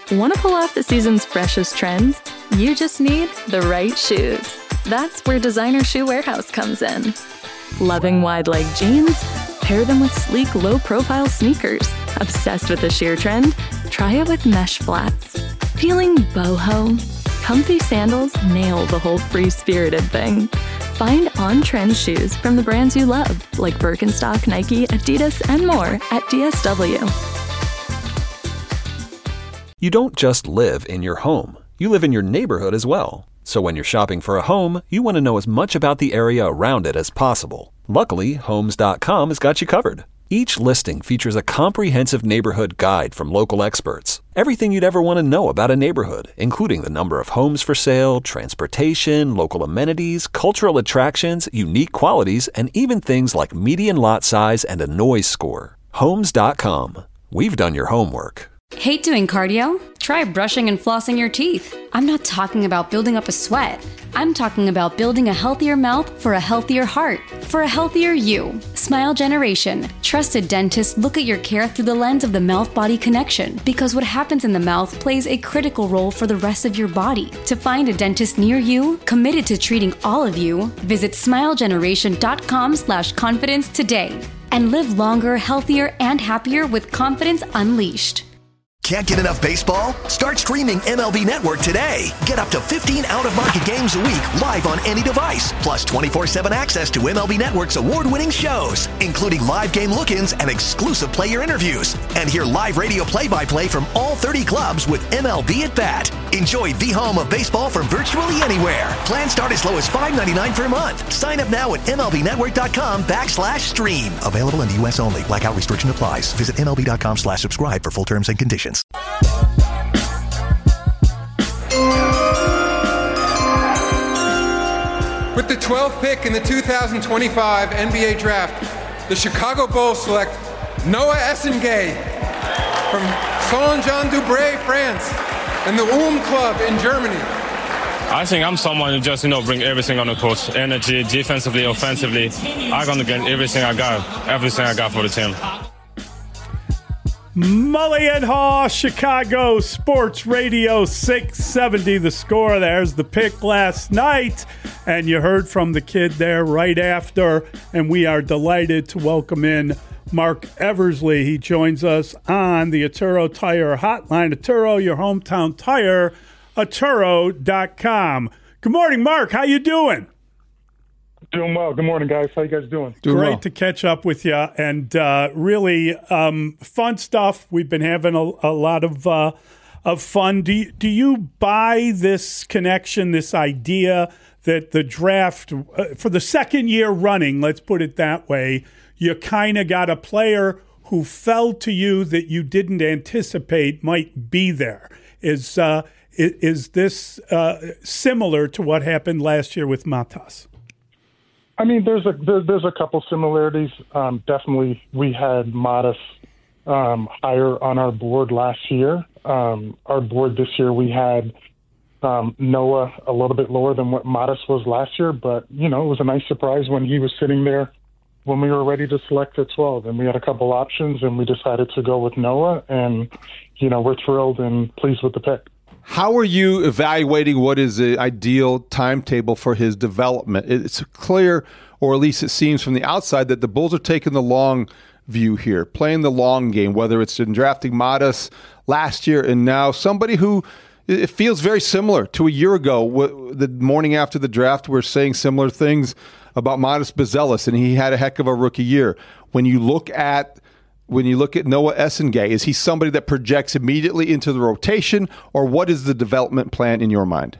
Want to pull off the season's freshest trends? You just need the right shoes. That's where Designer Shoe Warehouse comes in. Loving wide-leg jeans? Pair them with sleek, low-profile sneakers. Obsessed with the sheer trend? Try it with mesh flats. Feeling boho? Comfy sandals nail the whole free-spirited thing. Find on-trend shoes from the brands you love, like Birkenstock, Nike, Adidas, and more at DSW. You don't just live in your home. You live in your neighborhood as well. So when you're shopping for a home, you want to know as much about the area around it as possible. Luckily, Homes.com has got you covered. Each listing features a comprehensive neighborhood guide from local experts. Everything you'd ever want to know about a neighborhood, including the number of homes for sale, transportation, local amenities, cultural attractions, unique qualities, and even things like median lot size and a noise score. Homes.com. We've done your homework. Hate doing cardio? Try brushing and flossing your teeth. I'm not talking about building up a sweat. I'm talking about building a healthier mouth for a healthier heart, for a healthier you. Smile Generation. Trusted dentists look at your care through the lens of the mouth-body connection, because what happens in the mouth plays a critical role for the rest of your body. To find a dentist near you, committed to treating all of you, visit smilegeneration.com/confidence today. And live longer, healthier, and happier with Confidence Unleashed. Can't get enough baseball? Start streaming MLB Network today. Get up to 15 out-of-market games a week live on any device, plus 24/7 access to MLB Network's award-winning shows, including live game look-ins and exclusive player interviews. And hear live radio play-by-play from all 30 clubs with MLB at Bat. Enjoy the home of baseball from virtually anywhere. Plans start as low as $5.99 per month. Sign up now at MLBnetwork.com/stream. Available in the U.S. only. Blackout restriction applies. Visit MLB.com/subscribe for full terms and conditions. With the 12th pick in the 2025 NBA Draft, the Chicago Bulls select Noah Essengay from Saint-Jean-du-Bray, France, and the Club in Germany. I think I'm someone who just, bring everything on the court. Energy, defensively, offensively. I'm going to get everything I got for the team. Mully and Haw, Chicago Sports Radio 670. The Score. There's the pick last night. And you heard from the kid there right after. And we are delighted to welcome in Mark Eversley. He joins us on the Atturo Tire Hotline. Atturo, your hometown tire, Atturo.com. Good morning, Mark. How you doing? Doing well. Good morning, guys. How you guys doing? Great to catch up with you, and really fun stuff. We've been having a lot of fun. Do you buy this connection, this idea that the draft, for the second year running, let's put it that way, you kind of got a player who fell to you that you didn't anticipate might be there? Is this similar to what happened last year with Matas? I mean, there's a couple similarities. Definitely, we had Matas higher on our board last year. Our board this year, we had Noah a little bit lower than what Matas was last year. But, it was a nice surprise when he was sitting there when we were ready to select at 12. And we had a couple options, and we decided to go with Noah. And, we're thrilled and pleased with the pick. How are you evaluating what is the ideal timetable for his development? It's clear, or at least it seems from the outside, that the Bulls are taking the long view here, playing the long game, whether it's in drafting Matas last year and now somebody who it feels very similar to a year ago. The morning after the draft, we're saying similar things about Matas Buzelis, and he had a heck of a rookie year. When you look at Noah Essengay, is he somebody that projects immediately into the rotation, or what is the development plan in your mind?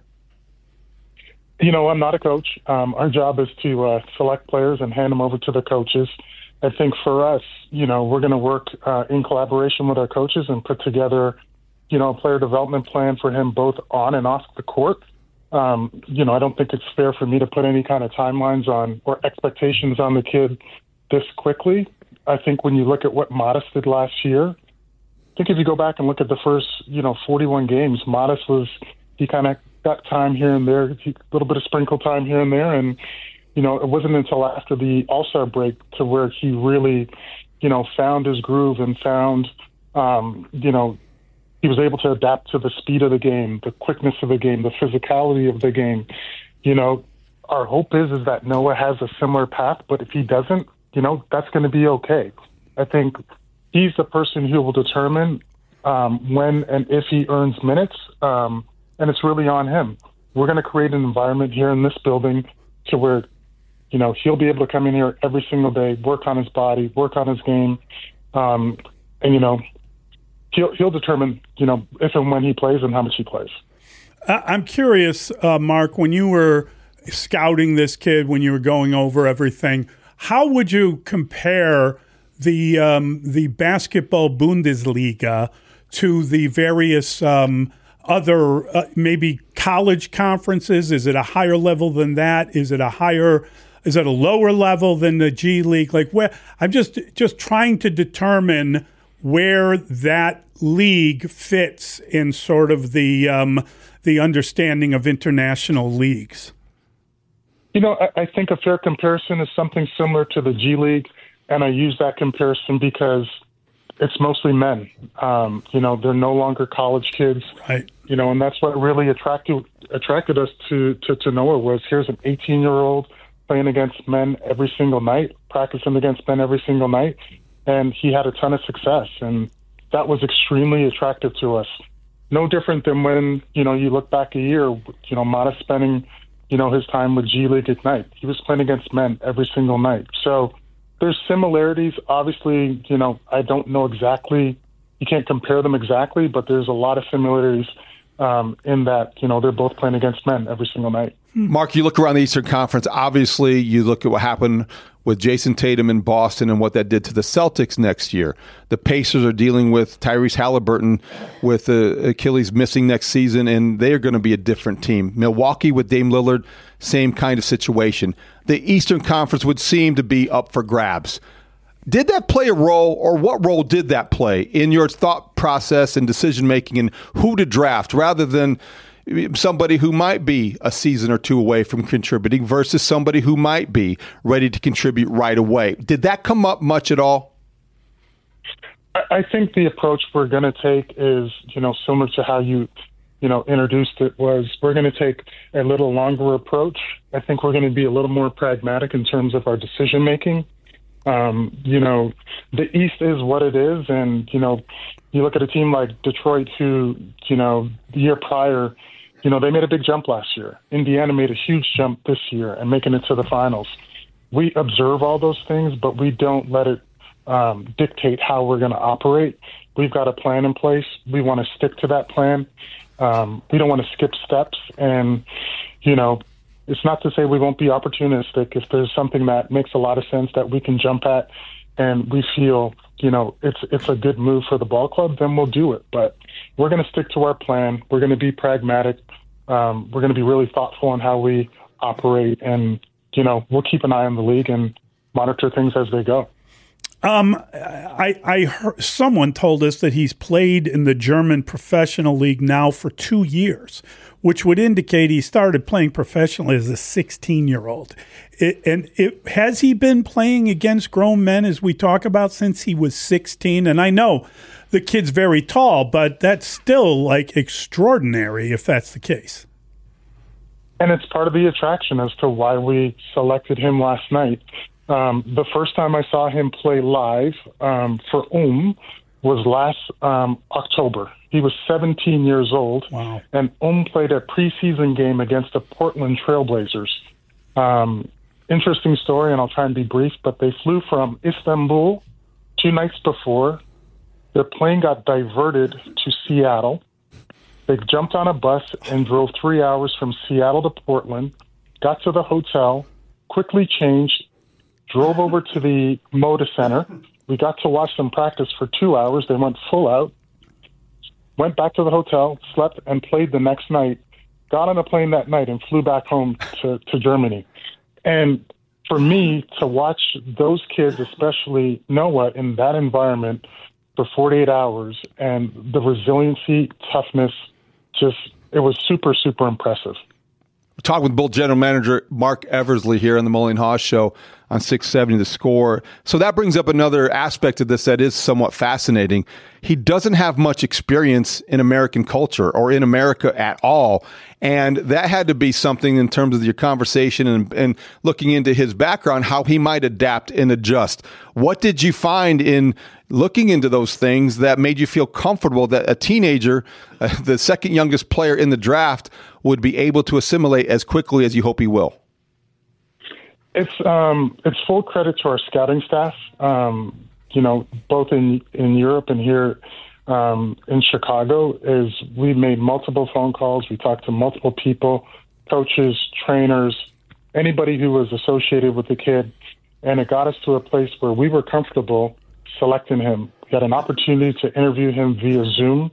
I'm not a coach. Our job is to select players and hand them over to the coaches. I think for us, we're going to work in collaboration with our coaches and put together, a player development plan for him both on and off the court. I don't think it's fair for me to put any kind of timelines on or expectations on the kid this quickly. I think when you look at what Matas did last year, I think if you go back and look at the first, 41 games, Matas he kind of got time here and there, a little bit of sprinkle time here and there. And, it wasn't until after the All-Star break to where he really, found his groove and found, He was able to adapt to the speed of the game, the quickness of the game, the physicality of the game. You know, our hope is that Noah has a similar path, but if he doesn't, you know, that's going to be okay. I think he's the person who will determine when and if he earns minutes, and it's really on him. We're going to create an environment here in this building to where, you know, he'll be able to come in here every single day, work on his body, work on his game, and, you know, he'll determine, you know, if and when he plays and how much he plays. I'm curious, Mark, when you were scouting this kid, when you were going over everything, how would you compare the basketball Bundesliga to the various other maybe college conferences? Is it a higher level than that? Is it a lower level than the G League? Like, where I'm just trying to determine where that league fits in sort of the understanding of international leagues. You know, I think a fair comparison is something similar to the G League, and I use that comparison because it's mostly men. You know, they're no longer college kids. Right. You know, and that's what really attracted us to Noah was here's an 18-year-old playing against men every single night, practicing against men every single night, and he had a ton of success, and that was extremely attractive to us. No different than when, you know, you look back a year, you know, Mata spending, you know, his time with G League Ignite. He was playing against men every single night. So there's similarities. Obviously, you know, I don't know exactly, you can't compare them exactly, but there's a lot of similarities in that, you know, they're both playing against men every single night. Mark, you look around the Eastern Conference, obviously you look at what happened with Jason Tatum in Boston and what that did to the Celtics next year. The Pacers are dealing with Tyrese Halliburton with Achilles missing next season, and they are going to be a different team. Milwaukee with Dame Lillard, same kind of situation. The Eastern Conference would seem to be up for grabs. Did that play a role, or what role did that play in your thought process and decision-making and who to draft rather than somebody who might be a season or two away from contributing versus somebody who might be ready to contribute right away? Did that come up much at all? I think the approach we're going to take is, you know, similar to how you know, introduced it, was we're going to take a little longer approach. I think we're going to be a little more pragmatic in terms of our decision-making. You know, the East is what it is, and, you know, you look at a team like Detroit who, you know, the year prior, you know, they made a big jump last year. Indiana made a huge jump this year and making it to the finals. We observe all those things, but we don't let it dictate how we're going to operate. We've got a plan in place. We want to stick to that plan. We don't want to skip steps. And, you know, it's not to say we won't be opportunistic. If there's something that makes a lot of sense that we can jump at and we feel, you know, it's a good move for the ball club, then we'll do it. But we're going to stick to our plan. We're going to be pragmatic. We're going to be really thoughtful in how we operate. And, you know, we'll keep an eye on the league and monitor things as they go. I heard someone told us that he's played in the German professional league now for 2 years, which would indicate he started playing professionally as a 16-year-old. Has he been playing against grown men, as we talk about, since he was 16? And I know the kid's very tall, but that's still like extraordinary if that's the case. And it's part of the attraction as to why we selected him last night. The first time I saw him play live for was last October. He was 17 years old. Wow. And played a preseason game against the Portland Trailblazers. Interesting story, and I'll try and be brief, but they flew from Istanbul 2 nights before. Their plane got diverted to Seattle. They jumped on a bus and drove 3 hours from Seattle to Portland, got to the hotel, quickly changed, drove over to the Moda Center. We got to watch them practice for 2 hours. They went full out, went back to the hotel, slept, and played the next night, got on a plane that night, and flew back home to Germany. And for me, to watch those kids, especially Noah, in that environment for 48 hours, and the resiliency, toughness, it was super, super impressive. We're talking with Bull General Manager Mark Eversley here on the Mully and Haw Show on 670 The Score. So that brings up another aspect of this that is somewhat fascinating. He doesn't have much experience in American culture or in America at all. And that had to be something in terms of your conversation and looking into his background, how he might adapt and adjust. What did you find in looking into those things that made you feel comfortable that a teenager, the second youngest player in the draft, would be able to assimilate as quickly as you hope he will? It's full credit to our scouting staff, both in Europe and here in Chicago. Is we made multiple phone calls. We talked to multiple people, coaches, trainers, anybody who was associated with the kid, and it got us to a place where we were comfortable selecting him. We had an opportunity to interview him via Zoom.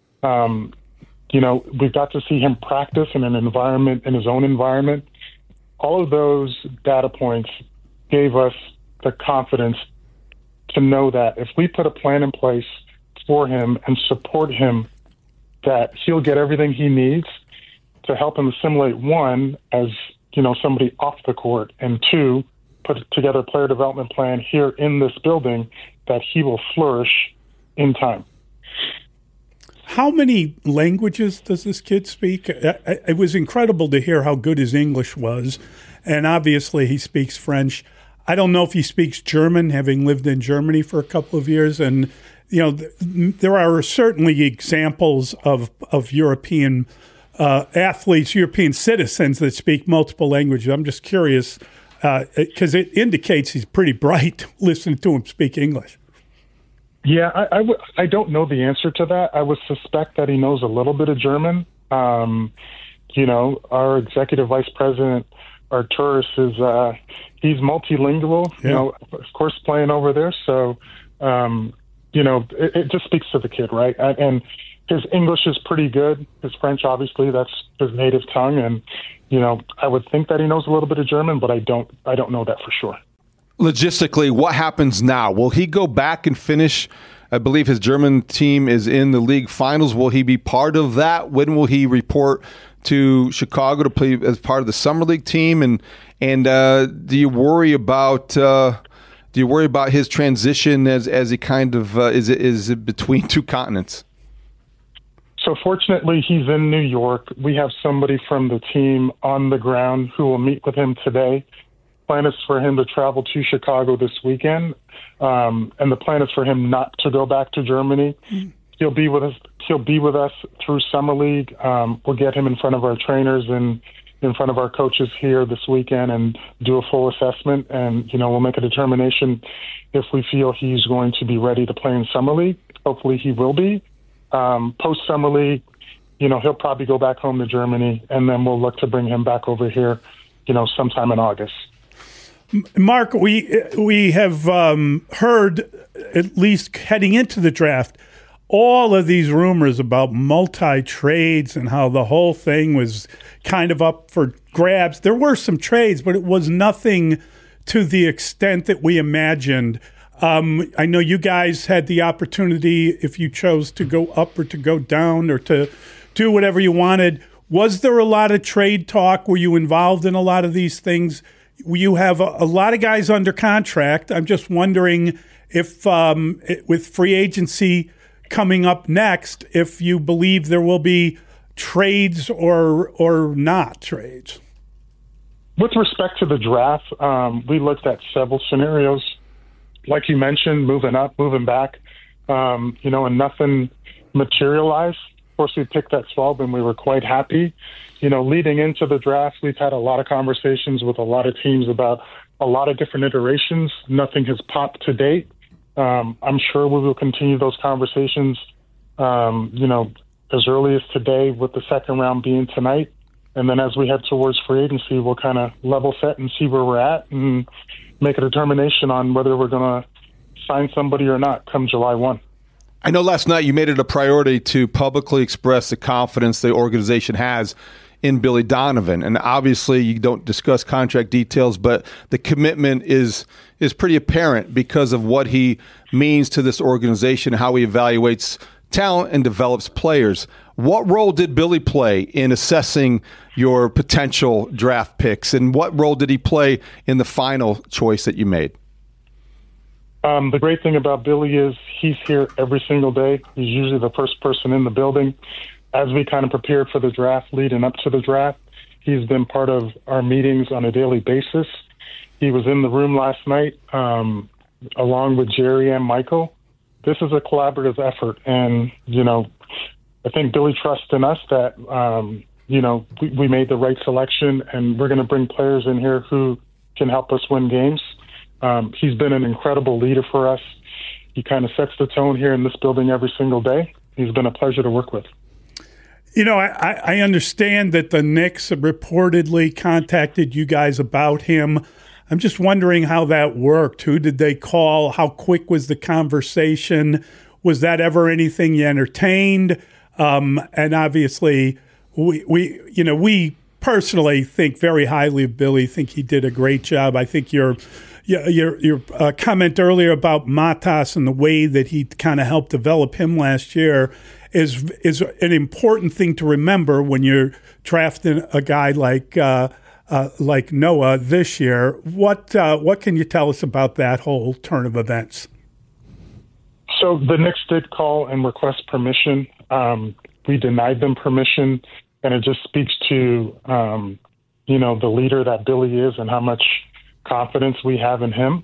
We got to see him practice in his own environment. All of those data points gave us the confidence to know that if we put a plan in place for him and support him, that he'll get everything he needs to help him assimilate, one, as somebody off the court, and two, put together a player development plan here in this building that he will flourish in time. How many languages does this kid speak? It was incredible to hear how good his English was, and obviously he speaks French. I don't know if he speaks German, having lived in Germany for a couple of years, and there are certainly examples of European athletes, European citizens that speak multiple languages. I'm just curious because it indicates he's pretty bright listening to him speak English. Yeah, I don't know the answer to that. I would suspect that he knows a little bit of German. Our executive vice president, Arturis, he's multilingual, of course, playing over there. So, it just speaks to the kid, right? And his English is pretty good. His French, obviously, that's his native tongue. And, I would think that he knows a little bit of German, but I don't know that for sure. Logistically, what happens now? Will he go back and finish? I believe his German team is in the league finals. Will he be part of that? When will he report to Chicago to play as part of the summer league team? And do you worry about his transition as he kind of is it between two continents? So fortunately, he's in New York. We have somebody from the team on the ground who will meet with him today. Plan is for him to travel to Chicago this weekend, and the plan is for him not to go back to Germany. He'll be with us through summer league. We'll get him in front of our trainers and in front of our coaches here this weekend and do a full assessment. And we'll make a determination if we feel he's going to be ready to play in summer league. Hopefully, he will be. Post summer league, he'll probably go back home to Germany, and then we'll look to bring him back over here, sometime in August. Mark, we have heard, at least heading into the draft, all of these rumors about multi-trades and how the whole thing was kind of up for grabs. There were some trades, but it was nothing to the extent that we imagined. I know you guys had the opportunity, if you chose to go up or to go down or to do whatever you wanted. Was there a lot of trade talk? Were you involved in a lot of these things? You have a lot of guys under contract. I'm just wondering if, with free agency coming up next, if you believe there will be trades or not trades. With respect to the draft, we looked at several scenarios. Like you mentioned, moving up, moving back, and nothing materialized. Of course, we picked that 12, and we were quite happy. Leading into the draft, we've had a lot of conversations with a lot of teams about a lot of different iterations. Nothing has popped to date. I'm sure we will continue those conversations, as early as today, with the second round being tonight. And then as we head towards free agency, we'll kind of level set and see where we're at and make a determination on whether we're going to sign somebody or not come July 1. I know last night you made it a priority to publicly express the confidence the organization has in Billy Donovan. And obviously you don't discuss contract details, but the commitment is pretty apparent because of what he means to this organization, how he evaluates talent and develops players. What role did Billy play in assessing your potential draft picks, and what role did he play in the final choice that you made? The great thing about Billy is he's here every single day. He's usually the first person in the building. As we kind of prepared for the draft, leading up to the draft, he's been part of our meetings on a daily basis. He was in the room last night along with Jerry and Michael. This is a collaborative effort, and, I think Billy trusts in us that, we made the right selection, and we're going to bring players in here who can help us win games. He's been an incredible leader for us. He kind of sets the tone here in this building every single day. He's been a pleasure to work with. I understand that the Knicks reportedly contacted you guys about him. I'm just wondering how that worked. Who did they call? How quick was the conversation? Was that ever anything you entertained? And obviously, we personally think very highly of Billy. Think he did a great job. I think your comment earlier about Matas and the way that he kind of helped develop him last year is an important thing to remember when you're drafting a guy like Noah this year. What can you tell us about that whole turn of events? So the Knicks did call and request permission. We denied them permission, and it just speaks to the leader that Billy is and how much confidence we have in him.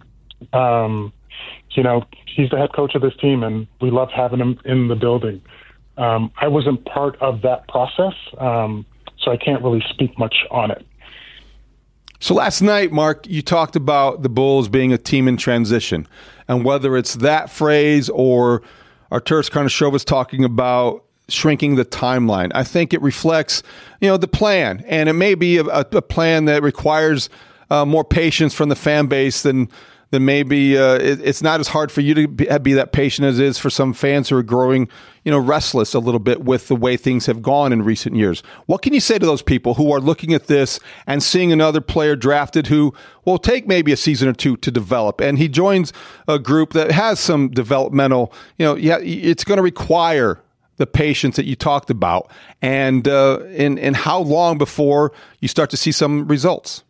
He's the head coach of this team, and we love having him in the building. I wasn't part of that process, so I can't really speak much on it. So last night, Mark, you talked about the Bulls being a team in transition, and whether it's that phrase or Arturas Karnisovas talking about shrinking the timeline, I think it reflects, the plan, and it may be a plan that requires more patience from the fan base than maybe it's not as hard for you to be that patient as it is for some fans who are growing, restless a little bit with the way things have gone in recent years. What can you say to those people who are looking at this and seeing another player drafted who will take maybe a season or two to develop, and he joins a group that has some developmental, it's going to require the patience that you talked about, and how long before you start to see some results?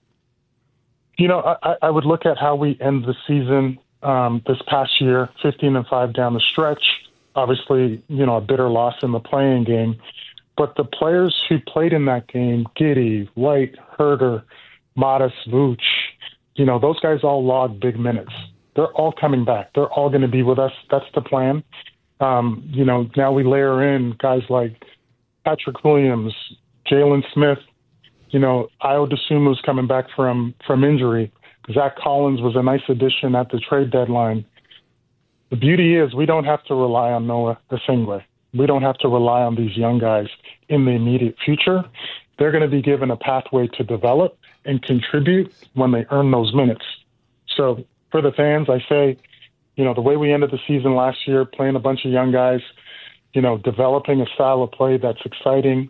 I would look at how we end the season this past year, 15-5 down the stretch. Obviously, a bitter loss in the playing game. But the players who played in that game, Giddey, White, Herter, Matas, Vooch, those guys all logged big minutes. They're all coming back. They're all going to be with us. That's the plan. Now we layer in guys like Patrick Williams, Jalen Smith, Ayo Dosunmu's coming back from injury. Zach Collins was a nice addition at the trade deadline. The beauty is we don't have to rely on Noah Esingwe. We don't have to rely on these young guys in the immediate future. They're going to be given a pathway to develop and contribute when they earn those minutes. So for the fans, I say, the way we ended the season last year, playing a bunch of young guys, developing a style of play that's exciting,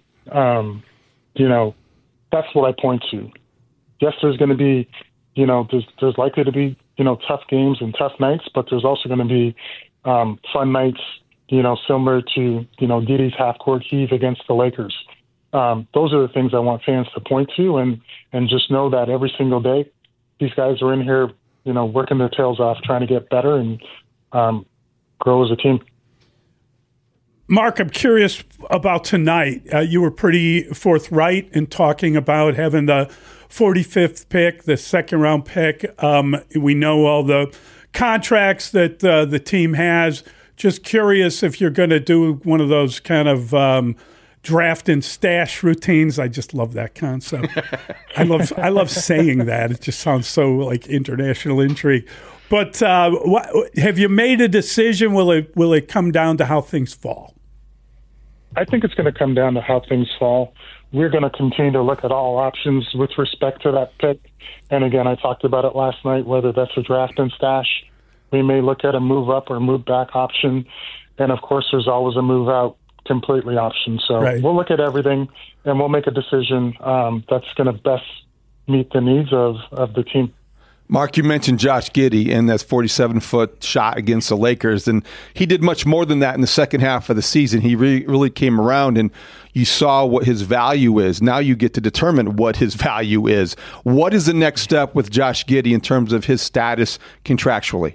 that's what I point to. Yes, there's going to be, there's likely to be, tough games and tough nights, but there's also going to be fun nights, similar to, Giddey's half-court heave against the Lakers. Those are the things I want fans to point to, and just know that every single day, these guys are in here, working their tails off, trying to get better and grow as a team. Mark, I'm curious about tonight. You were pretty forthright in talking about having the 45th pick, the second-round pick. We know all the contracts that the team has. Just curious if you're going to do one of those kind of draft and stash routines. I just love that concept. I love saying that. It just sounds so like international intrigue. But have you made a decision? Will it come down to how things fall? I think it's going to come down to how things fall. We're going to continue to look at all options with respect to that pick. And again, I talked about it last night, whether that's a draft and stash. We may look at a move up or move back option. And of course, there's always a move out completely option. So We'll look at everything and we'll make a decision that's going to best meet the needs of the team. Mark, you mentioned Josh Giddey and that 47-foot shot against the Lakers, and he did much more than that in the second half of the season. He really came around, and you saw what his value is. Now you get to determine what his value is. What is the next step with Josh Giddey in terms of his status contractually?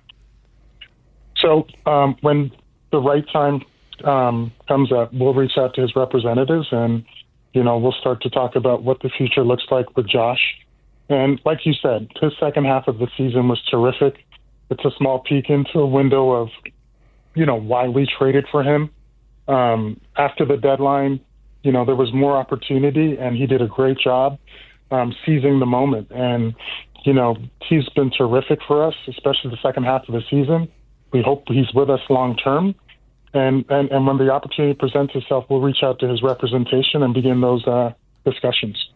So when the right time comes up, we'll reach out to his representatives, and we'll start to talk about what the future looks like with Josh. And like you said, his second half of the season was terrific. It's a small peek into a window of, why we traded for him. After the deadline, there was more opportunity, and he did a great job seizing the moment. And, he's been terrific for us, especially the second half of the season. We hope he's with us long term. And when the opportunity presents itself, we'll reach out to his representation and begin those discussions.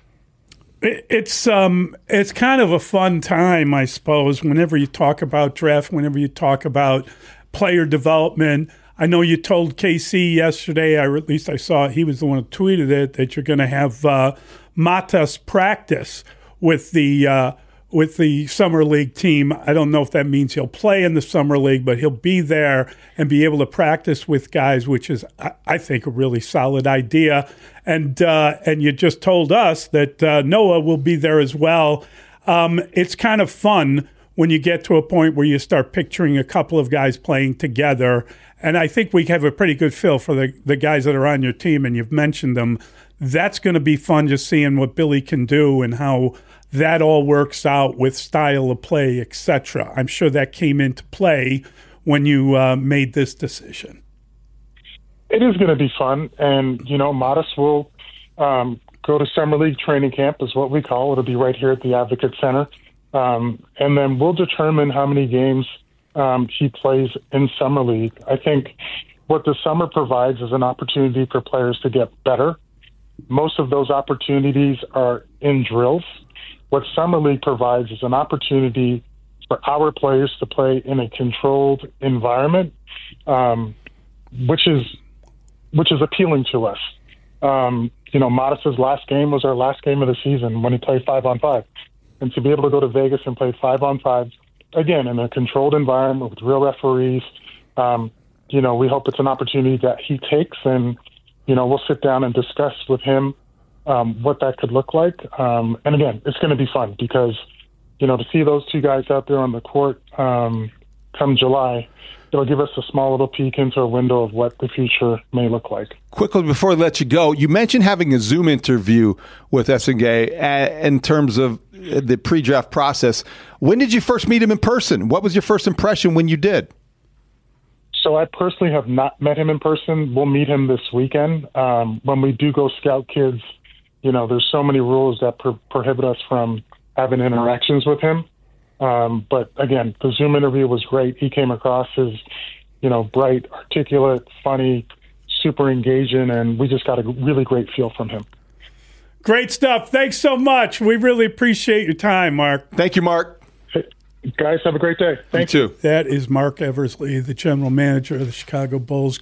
It's kind of a fun time, I suppose, whenever you talk about draft, whenever you talk about player development. I know you told KC yesterday, or at least I saw he was the one who tweeted it, that you're going to have Matas practice with the Summer League team. I don't know if that means he'll play in the Summer League, but he'll be there and be able to practice with guys, which is, I think, a really solid idea. And you just told us that Noah will be there as well. It's kind of fun when you get to a point where you start picturing a couple of guys playing together. And I think we have a pretty good feel for the guys that are on your team, and you've mentioned them. That's going to be fun just seeing what Billy can do and how that all works out with style of play, etc. I'm sure that came into play when you made this decision. It is going to be fun, and Matas will go to Summer League training camp, is what we call it. It'll be right here at the Advocate Center, and then we'll determine how many games he plays in Summer League. I think what the summer provides is an opportunity for players to get better. Most of those opportunities are in drills. What Summer League provides is an opportunity for our players to play in a controlled environment, which is appealing to us. Matas' last game was our last game of the season when he played 5-on-5. And to be able to go to Vegas and play 5-on-5, again, in a controlled environment with real referees, we hope it's an opportunity that he takes, and, we'll sit down and discuss with him what that could look like. And again, it's going to be fun because, to see those two guys out there on the court come July, it'll give us a small little peek into a window of what the future may look like. Quickly, before I let you go, you mentioned having a Zoom interview with Essengay in terms of the pre-draft process. When did you first meet him in person? What was your first impression when you did? So I personally have not met him in person. We'll meet him this weekend. When we do go scout kids, there's so many rules that prohibit us from having interactions with him. But again, the Zoom interview was great. He came across as, bright, articulate, funny, super engaging, and we just got a really great feel from him. Great stuff. Thanks so much. We really appreciate your time, Mark. Thank you, Mark. Hey, guys, have a great day. Thank you. Too. That is Mark Eversley, the general manager of the Chicago Bulls.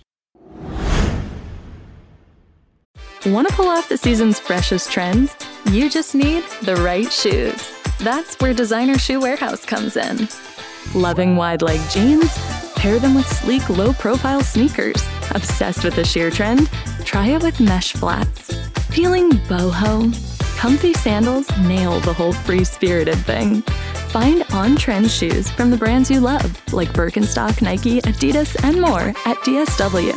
Want to pull off the season's freshest trends? You just need the right shoes. That's where Designer Shoe Warehouse comes in. Loving wide leg jeans? Pair them with sleek, low-profile sneakers. Obsessed with the sheer trend? Try it with mesh flats. Feeling boho? Comfy sandals nail the whole free-spirited thing. Find on-trend shoes from the brands you love, like Birkenstock, Nike, Adidas, and more at DSW.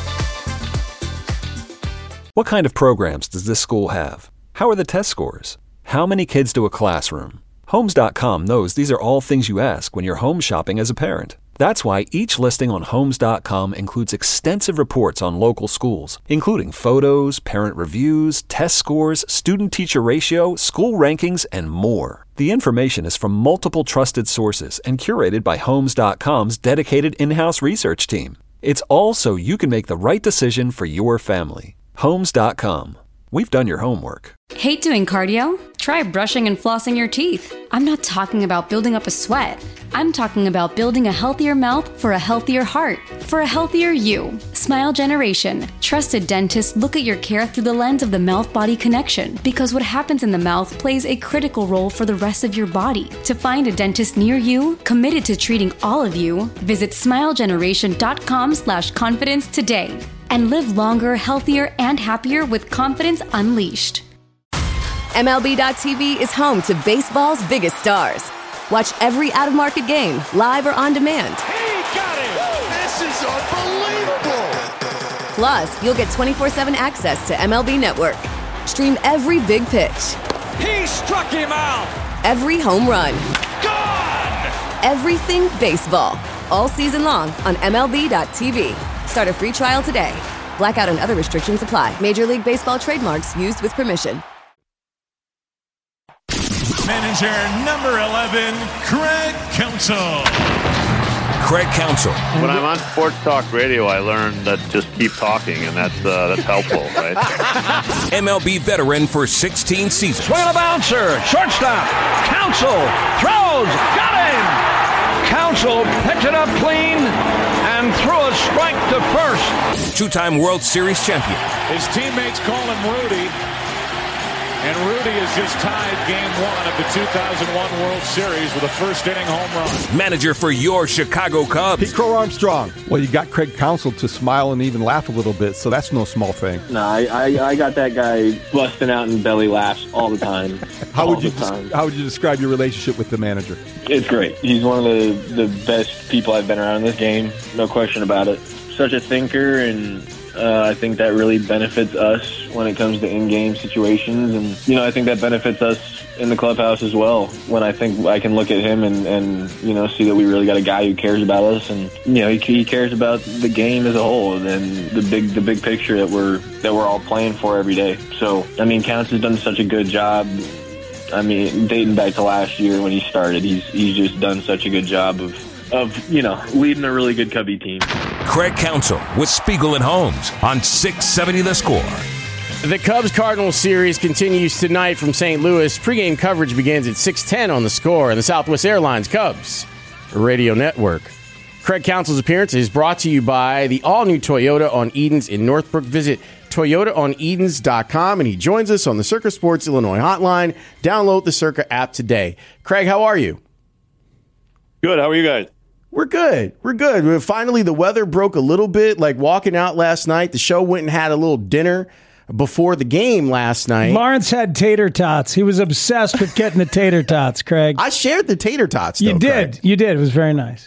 What kind of programs does this school have? How are the test scores? How many kids do a classroom? Homes.com knows these are all things you ask when you're home shopping as a parent. That's why each listing on Homes.com includes extensive reports on local schools, including photos, parent reviews, test scores, student-teacher ratio, school rankings, and more. The information is from multiple trusted sources and curated by Homes.com's dedicated in-house research team. It's all so you can make the right decision for your family. Homes.com. we've done your homework. Hate doing cardio? Try brushing and flossing your teeth. I'm not talking about building up a sweat. I'm talking about building a healthier mouth for a healthier heart, for a healthier you. Smile Generation. Trusted dentists look at your care through the lens of the mouth-body connection, because what happens in the mouth plays a critical role for the rest of your body. To find a dentist near you, committed to treating all of you, visit smilegeneration.com/confidence today. And live longer, healthier, and happier with confidence unleashed. MLB.tv is home to baseball's biggest stars. Watch every out-of-market game, live or on demand. He got it! This is unbelievable! Plus, you'll get 24/7 access to MLB Network. Stream every big pitch. He struck him out! Every home run. Gone! Everything baseball. All season long on MLB.tv. Start a free trial today. Blackout and other restrictions apply. Major League Baseball trademarks used with permission. Manager number 11, Craig Counsell. Craig Counsell. When I'm on Sports Talk Radio, I learned that just keep talking, and that's helpful, right? MLB veteran for 16 seasons. Swing and a bouncer, shortstop, Counsell throws, got him! Counsell picked it up clean and threw a strike to first. Two-time World Series champion. His teammates call him Rudy. And Rudy has just tied Game 1 of the 2001 World Series with a first-inning home run. Manager for your Chicago Cubs. Pete Crow Armstrong. Well, you got Craig Counsell to smile and even laugh a little bit, so that's no small thing. No, I got that guy busting out in belly laughs all the time. How would you describe your relationship with the manager? It's great. He's one of the best people I've been around in this game, no question about it. Such a thinker, and I think that really benefits us when it comes to in-game situations. And, I think that benefits us in the clubhouse as well, when I think I can look at him and see that we really got a guy who cares about us. And, he cares about the game as a whole and the big picture that we're all playing for every day. So, Counts has done such a good job. Dating back to last year when he started, he's just done such a good job of leading a really good Cubby team. Craig Counsell with Spiegel and Holmes on 670 The Score. The Cubs-Cardinals series continues tonight from St. Louis. Pre-game coverage begins at 6:10 on The Score and the Southwest Airlines Cubs Radio Network. Craig Counsell's appearance is brought to you by the all-new Toyota on Edens in Northbrook. Visit ToyotaOnEdens.com, and he joins us on the Circa Sports Illinois hotline. Download the Circa app today. Craig, how are you? Good. How are you guys? We're good. Finally, the weather broke a little bit, like walking out last night. The show went and had a little dinner before the game last night. Lawrence had tater tots. He was obsessed with getting the tater tots, Craig. I shared the tater tots, though, You did. Craig. You did. It was very nice.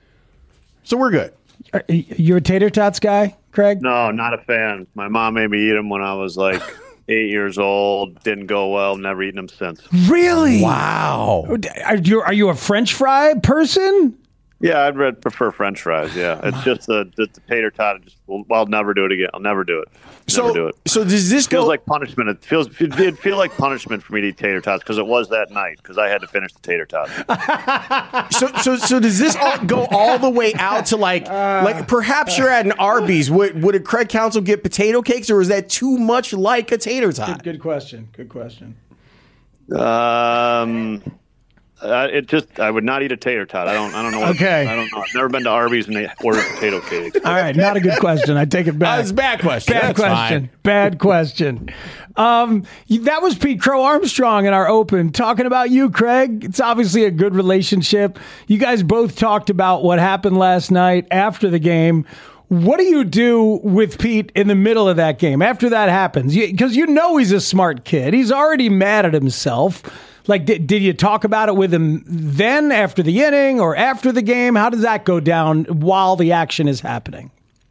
So we're good. You're a tater tots guy, Craig? No, not a fan. My mom made me eat them when I was like 8 years old. Didn't go well. Never eaten them since. Really? Wow. Are you a French fry person? Yeah, I'd prefer French fries. Yeah, it's just the tater tot. I'll never do it again. I'll never do it. Never do it. So does this feels like punishment? It'd feel like punishment for me to eat tater tots because it was that night because I had to finish the tater tots. So does this go all the way out to like perhaps you're at an Arby's? Would a Craig Counsell get potato cakes, or is that too much like a tater tot? Good question. I would not eat a tater tot. I don't know. Okay. I don't know. I've never been to Arby's and they order potato cakes. All right, not a good question. I take it back. That's a bad question. Bad question. That was Pete Crow Armstrong in our open talking about you, Craig. It's obviously a good relationship. You guys both talked about what happened last night after the game. What do you do with Pete in the middle of that game after that happens? Because he's a smart kid. He's already mad at himself. Like, did you talk about it with him then after the inning or after the game? How does that go down while the action is happening?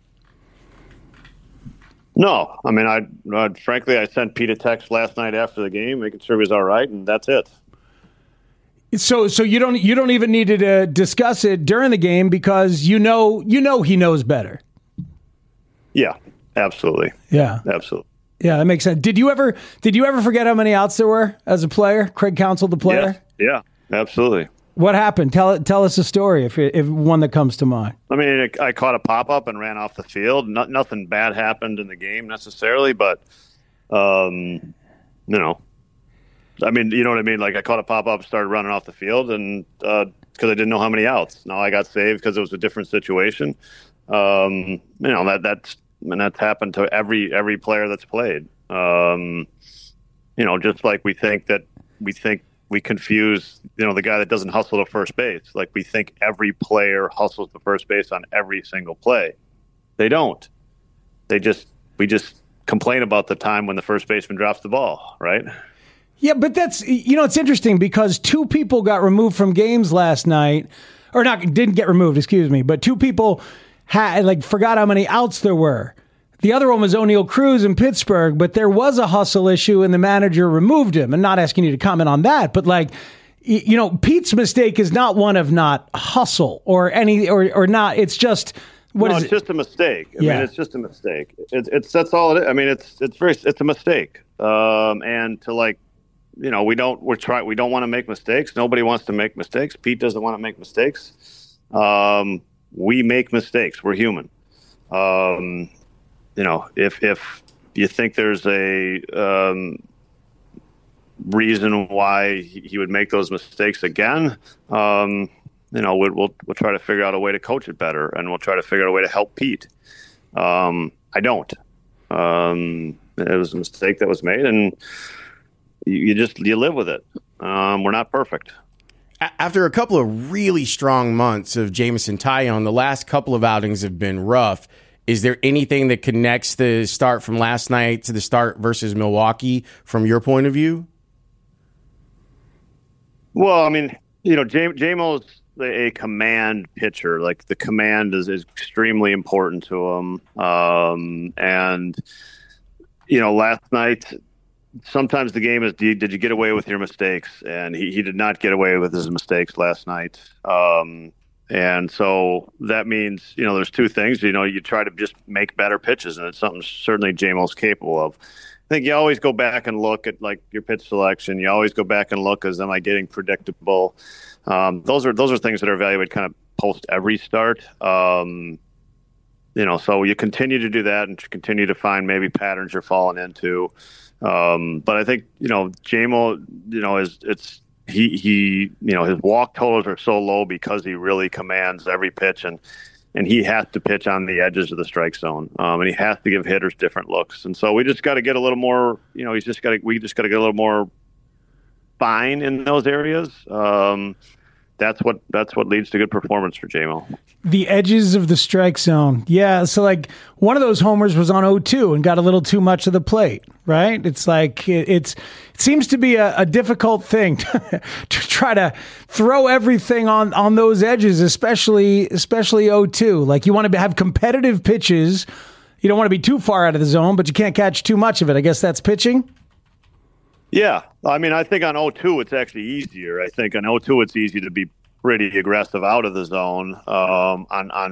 No. Frankly, I sent Pete a text last night after the game, making sure he was all right, and that's it. So you don't even need to discuss it during the game because you know he knows better. Yeah, absolutely. Yeah. Absolutely. Yeah, that makes sense. Did you ever forget how many outs there were as a player? Craig Counsell, the player? Yeah, absolutely. What happened? Tell us a story if one that comes to mind. I caught a pop-up and ran off the field. Nothing bad happened in the game necessarily, but You know, I mean, you know what I mean? Like I caught a pop-up, started running off the field, and because I didn't know how many outs. Now I got saved because it was a different situation. You know, that's happened to every player that's played. You know, just like we think we confuse, you know, the guy that doesn't hustle to first base. Like we think every player hustles to first base on every single play. They don't. We just complain about the time when the first baseman drops the ball, right? Yeah, but that's, you know, it's interesting because two people got removed from games last night, or didn't get removed, excuse me, but two people forgot how many outs there were. The other one was O'Neal Cruz in Pittsburgh, but there was a hustle issue and the manager removed him. And not asking you to comment on that, but you know, Pete's mistake is not one of not hustle or not. It's just it's just a mistake. I mean, it's just a mistake. That's all it is. I mean, it's a mistake. And to you know, we don't want to make mistakes. Nobody wants to make mistakes. Pete doesn't want to make mistakes. We make mistakes. We're human. You know, if you think there's a reason why he would make those mistakes again, you know, we'll try to figure out a way to coach it better, and we'll try to figure out a way to help Pete. I don't. It was a mistake that was made, and you live with it. We're not perfect. After a couple of really strong months of Jameson Taillon, the last couple of outings have been rough. Is there anything that connects the start from last night to the start versus Milwaukee from your point of view? Well, I mean, you know, J-Mo's a command pitcher. Like the command is extremely important to him. And, you know, last night, sometimes the game is, did you get away with your mistakes? And he did not get away with his mistakes last night. And so that means, you know, there's two things. You know, you try to just make better pitches, and it's something certainly J-Mo's capable of. I think you always go back and look at your pitch selection. You always go back and look am I getting predictable? Those are things that are evaluated kind of post every start. You know, so you continue to do that and continue to find maybe patterns you're falling into. But I think, you know, J-Mo, you know, he you know, his walk totals are so low because he really commands every pitch, and he has to pitch on the edges of the strike zone, and he has to give hitters different looks. And so we just got to get a little more, you know, we just got to get a little more fine in those areas. That's what leads to good performance for J-Mo. The edges of the strike zone. Yeah. So one of those homers was on 0-2 and got a little too much of the plate, right? It's like, it seems to be a difficult thing to try to throw everything on those edges, especially 0-2. Like you want to have competitive pitches. You don't want to be too far out of the zone, but you can't catch too much of it. I guess that's pitching. Yeah. I mean, I think on 0-2, it's actually easier. I think on 0-2, it's easy to be pretty aggressive out of the zone. On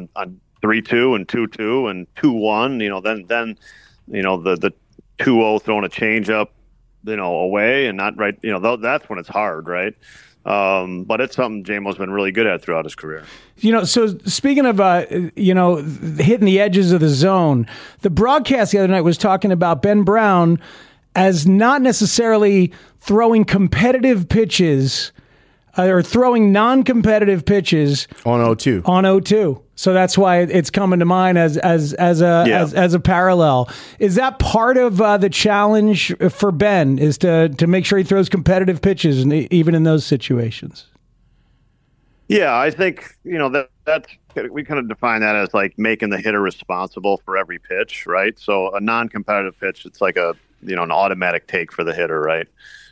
3-2 and 2-2 and 2-1, you know, then you know, the 2-0 throwing a changeup, you know, away and not right, you know, that's when it's hard, right? But it's something J-Mo's been really good at throughout his career. You know, so speaking of, you know, hitting the edges of the zone, the broadcast the other night was talking about Ben Brown as not necessarily throwing competitive pitches or throwing non-competitive pitches on 0-2. On 0-2. So that's why it's coming to mind as a parallel. Is that part of the challenge for Ben, is to make sure he throws competitive pitches even in those situations? Yeah, I think, you know, that's we kind of define that as like making the hitter responsible for every pitch, right? So a non-competitive pitch, it's like an automatic take for the hitter, right?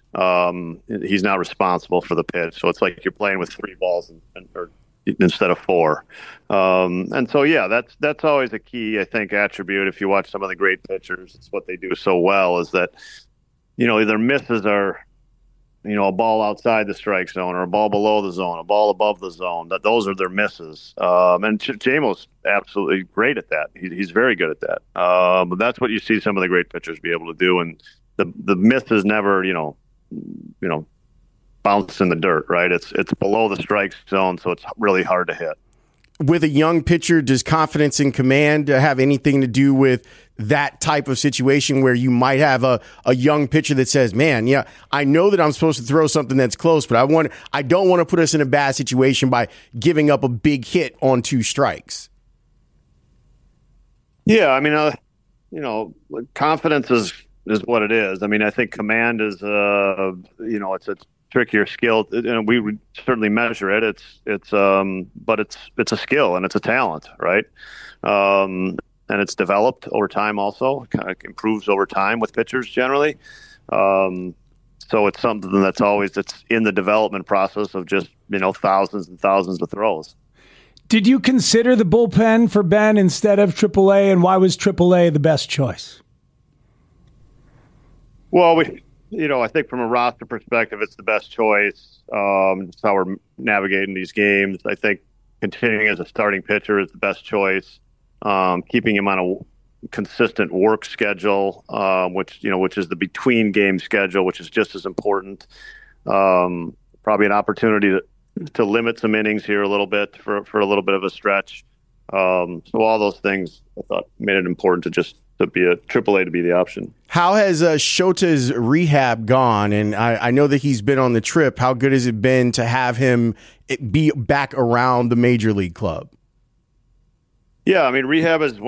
He's not responsible for the pitch, so it's like you're playing with 3 balls or instead of 4. And so, yeah, that's always a key, I think, attribute. If you watch some of the great pitchers, it's what they do so well, is that, you know, their misses are, you know, a ball outside the strike zone or a ball below the zone, a ball above the zone. Those are their misses. And J-Mo's absolutely great at that. He's very good at that. But that's what you see some of the great pitchers be able to do. And the miss is never, you know, bounce in the dirt, right? It's below the strike zone, so it's really hard to hit. With a young pitcher, does confidence in command have anything to do with that type of situation where you might have a young pitcher that says, man, yeah, I know that I'm supposed to throw something that's close, but I don't want to put us in a bad situation by giving up a big hit on 2 strikes. Yeah, I mean, confidence is what it is. I mean, I think command is, it's a trickier skill, and we would certainly measure it. But it's a skill and it's a talent, right? And it's developed over time also, kind of improves over time with pitchers generally. So it's something that's in the development process of just, thousands and thousands of throws. Did you consider the bullpen for Ben instead of AAA, and why was AAA the best choice? Well, I think from a roster perspective, it's the best choice. It's how we're navigating these games. I think continuing as a starting pitcher is the best choice. Keeping him on a consistent work schedule, which is the between game schedule, which is just as important. Probably an opportunity to limit some innings here a little bit for a little bit of a stretch. So all those things I thought made it important to be a AAA to be the option. How has Shota's rehab gone? And I know that he's been on the trip. How good has it been to have him be back around the major league club? Yeah, I mean, rehab is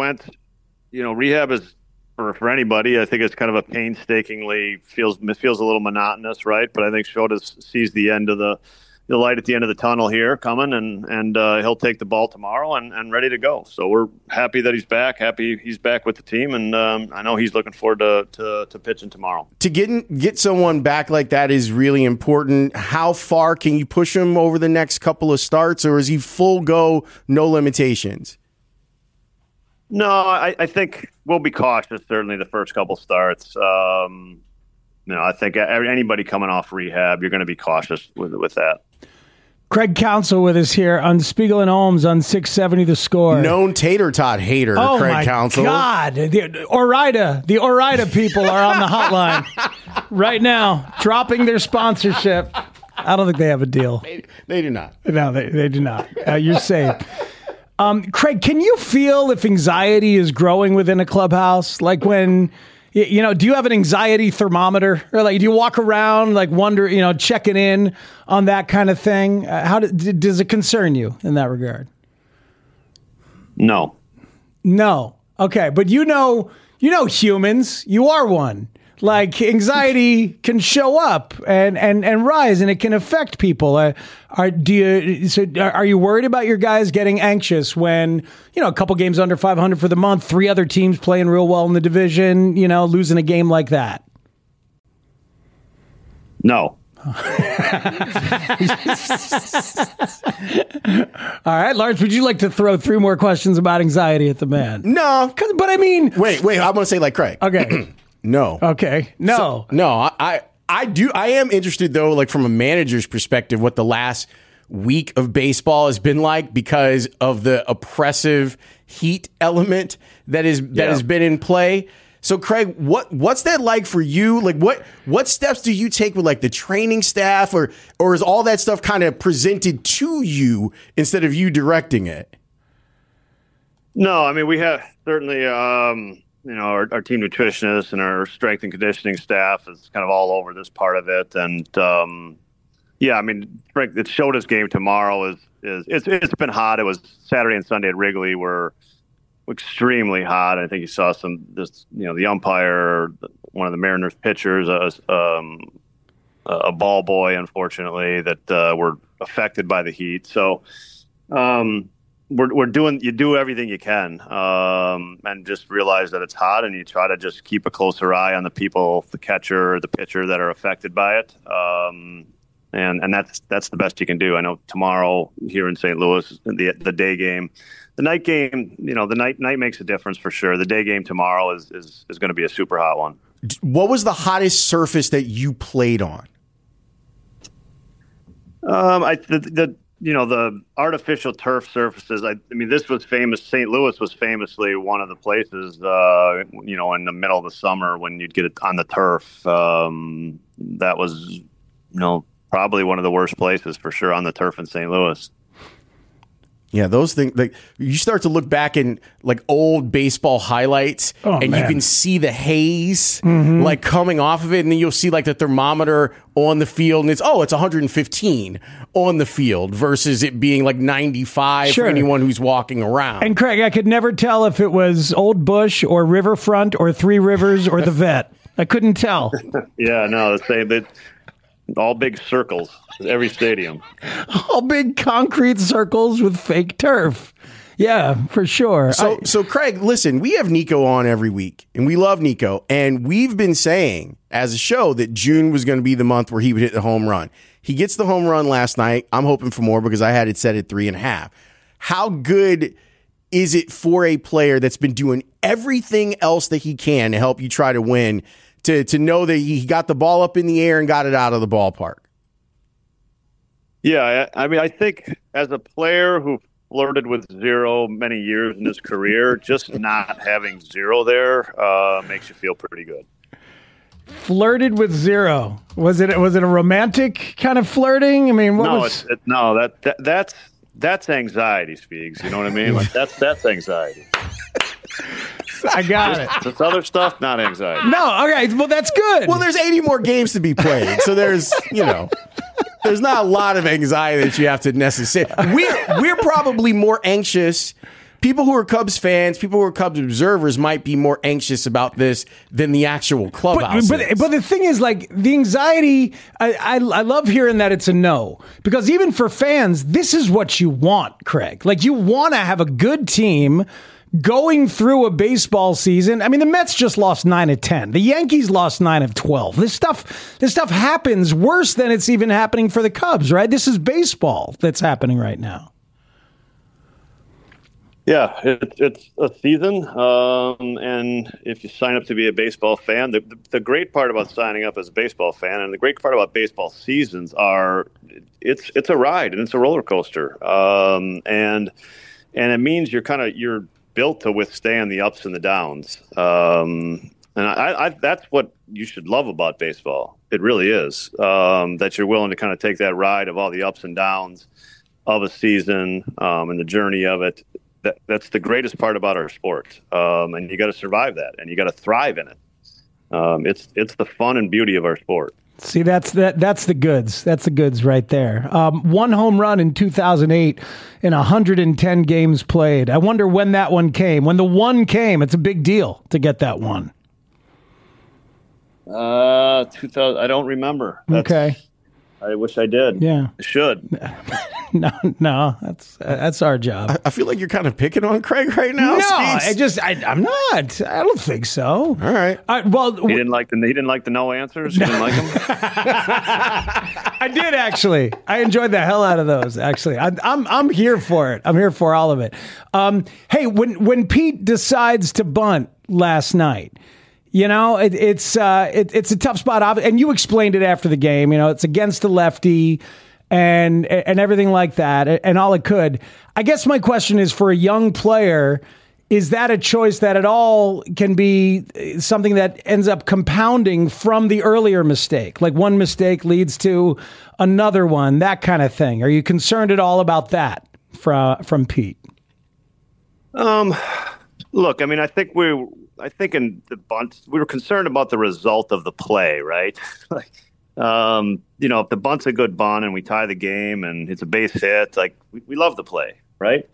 for anybody. I think it's kind of a painstakingly feels a little monotonous, right? But I think Shota sees the end of the light at the end of the tunnel here coming, and he'll take the ball tomorrow and ready to go. So we're happy that he's back. Happy he's back with the team, and I know he's looking forward to pitching tomorrow. To get someone back like that is really important. How far can you push him over the next couple of starts, or is he full go, no limitations? No, I think we'll be cautious, certainly the first couple starts. I think anybody coming off rehab, you're going to be cautious with that. Craig Counsell with us here on Spiegel and Holmes on 670 The Score. Known tater tot hater, Craig Counsell. Oh, my God. The Ore-Ida people are on the hotline right now, dropping their sponsorship. I don't think they have a deal. They do not. No, they do not. You're safe. Craig, can you feel if anxiety is growing within a clubhouse? Like when, do you have an anxiety thermometer? Or like, do you walk around like wonder, checking in on that kind of thing? How does it concern you in that regard? No. Okay. But humans, you are one. Like anxiety can show up and rise, and it can affect people. Are you worried about your guys getting anxious when a couple games under 500 for the month, 3 other teams playing real well in the division, losing a game like that? No. All right, Lars, would you like to throw 3 more questions about anxiety at the man? No, but I mean, wait, I'm going to say like Craig. Okay. No. Okay. No. I do. I am interested though, like from a manager's perspective, what the last week of baseball has been like because of the oppressive heat element that has been in play. So, Craig, what's that like for you? Like, what steps do you take with like the training staff, or is all that stuff kind of presented to you instead of you directing it? No, I mean we have certainly. Our team nutritionist and our strength and conditioning staff is kind of all over this part of it. And, it's Shota's game tomorrow it's been hot. It was Saturday and Sunday at Wrigley were extremely hot. I think you saw the umpire, one of the Mariners pitchers, a ball boy, unfortunately, that were affected by the heat. So, you do everything you can, and just realize that it's hot, and you try to just keep a closer eye on the people, the catcher, the pitcher that are affected by it. And that's the best you can do. I know tomorrow here in St. Louis, the day game, the night game, the night makes a difference for sure. The day game tomorrow is going to be a super hot one. What was the hottest surface that you played on? The artificial turf surfaces. I mean, this was famous. St. Louis was famously one of the places, in the middle of the summer when you'd get it on the turf. That was, probably one of the worst places for sure on the turf in St. Louis. Yeah, those things, like, you start to look back in like old baseball highlights and man. you can see the haze like coming off of it, and then you'll see like the thermometer on the field, and it's 115 on the field versus it being like 95 for anyone who's walking around. And Craig, I could never tell if it was Old Bush or Riverfront or Three Rivers or the Vet. I couldn't tell. Yeah, no, the same. All big circles, every stadium. All big concrete circles with fake turf. Yeah, for sure. So Craig, listen, we have Nico on every week, and we love Nico, and we've been saying as a show that June was going to be the month where he would hit the home run. He gets the home run last night. I'm hoping for more because I had it set at 3.5. How good is it for a player that's been doing everything else that he can to help you try to win to know that he got the ball up in the air and got it out of the ballpark? Yeah, I mean, I think as a player who flirted with zero many years in his career, just not having zero there makes you feel pretty good. Flirted with zero. Was it a romantic kind of flirting? I mean, that's anxiety, Speaks. You know what I mean? Like that's anxiety. I got it. This other stuff, not anxiety. No, okay, well, that's good. Well, there's 80 more games to be played, so there's there's not a lot of anxiety that you have to necessarily. We're probably more anxious. People who are Cubs fans, people who are Cubs observers might be more anxious about this than the actual clubhouse. But the thing is, like, the anxiety, I love hearing that it's a no. Because even for fans, this is what you want, Craig. Like, you want to have a good team going through a baseball season. I mean, the Mets just lost 9 of 10. The Yankees lost 9 of 12. This stuff happens worse than it's even happening for the Cubs, right? This is baseball that's happening right now. Yeah, it's a season, and if you sign up to be a baseball fan, the great part about signing up as a baseball fan, and the great part about baseball seasons are it's a ride and it's a roller coaster, and it means you're built to withstand the ups and the downs, and I that's what you should love about baseball. It really is, that you're willing to kind of take that ride of all the ups and downs of a season, and the journey of it. That's the greatest part about our sport, and you got to survive that, and you got to thrive in it. It's the fun and beauty of our sport. See, that's the goods. That's the goods right there. 1 home run in 2008 in 110 games played. I wonder when that one came. When the one came, it's a big deal to get that one. 2000. I don't remember. Okay. I wish I did. Yeah. I should. No, that's our job. I feel like you're kind of picking on Craig right now. No, Speaks. I'm not. I don't think so. All right. Well, he didn't like the no answers. You didn't like them. I did actually. I enjoyed the hell out of those. Actually, I'm here for it. I'm here for all of it. Hey, when Pete decides to bunt last night. You know, it's a tough spot, and you explained it after the game. You know, it's against the lefty, and everything like that, and all it could. I guess my question is, for a young player, is that a choice that at all can be something that ends up compounding from the earlier mistake? Like one mistake leads to another one, that kind of thing. Are you concerned at all about that from Pete? Look, I mean, I think in the bunt, we were concerned about the result of the play, right? Like, if the bunt's a good bunt and we tie the game and it's a base hit, like we love the play, right?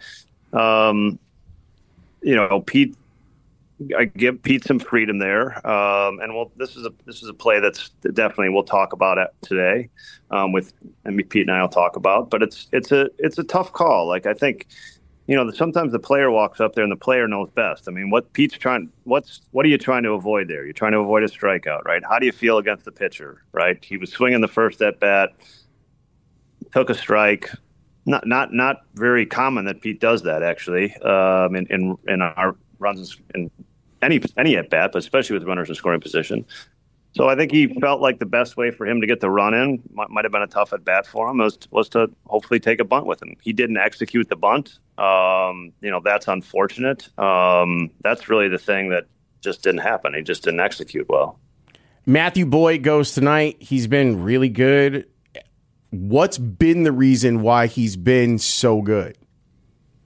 Pete, I give Pete some freedom there, and this is a play that's definitely we'll talk about it today, Pete and I will talk about, but it's a tough call. Like I think. Sometimes the player walks up there and the player knows best. I mean, what are you trying to avoid there? You're trying to avoid a strikeout, right? How do you feel against the pitcher, right? He was swinging the first at bat, took a strike. Not very common that Pete does that actually. In our runs in any at bat, but especially with runners in scoring position. So I think he felt like the best way for him to get the run in might have been a tough at bat for him was to hopefully take a bunt with him. He didn't execute the bunt. That's unfortunate. That's really the thing that just didn't happen. He just didn't execute well. Matthew Boyd goes tonight. He's been really good. What's been the reason why he's been so good?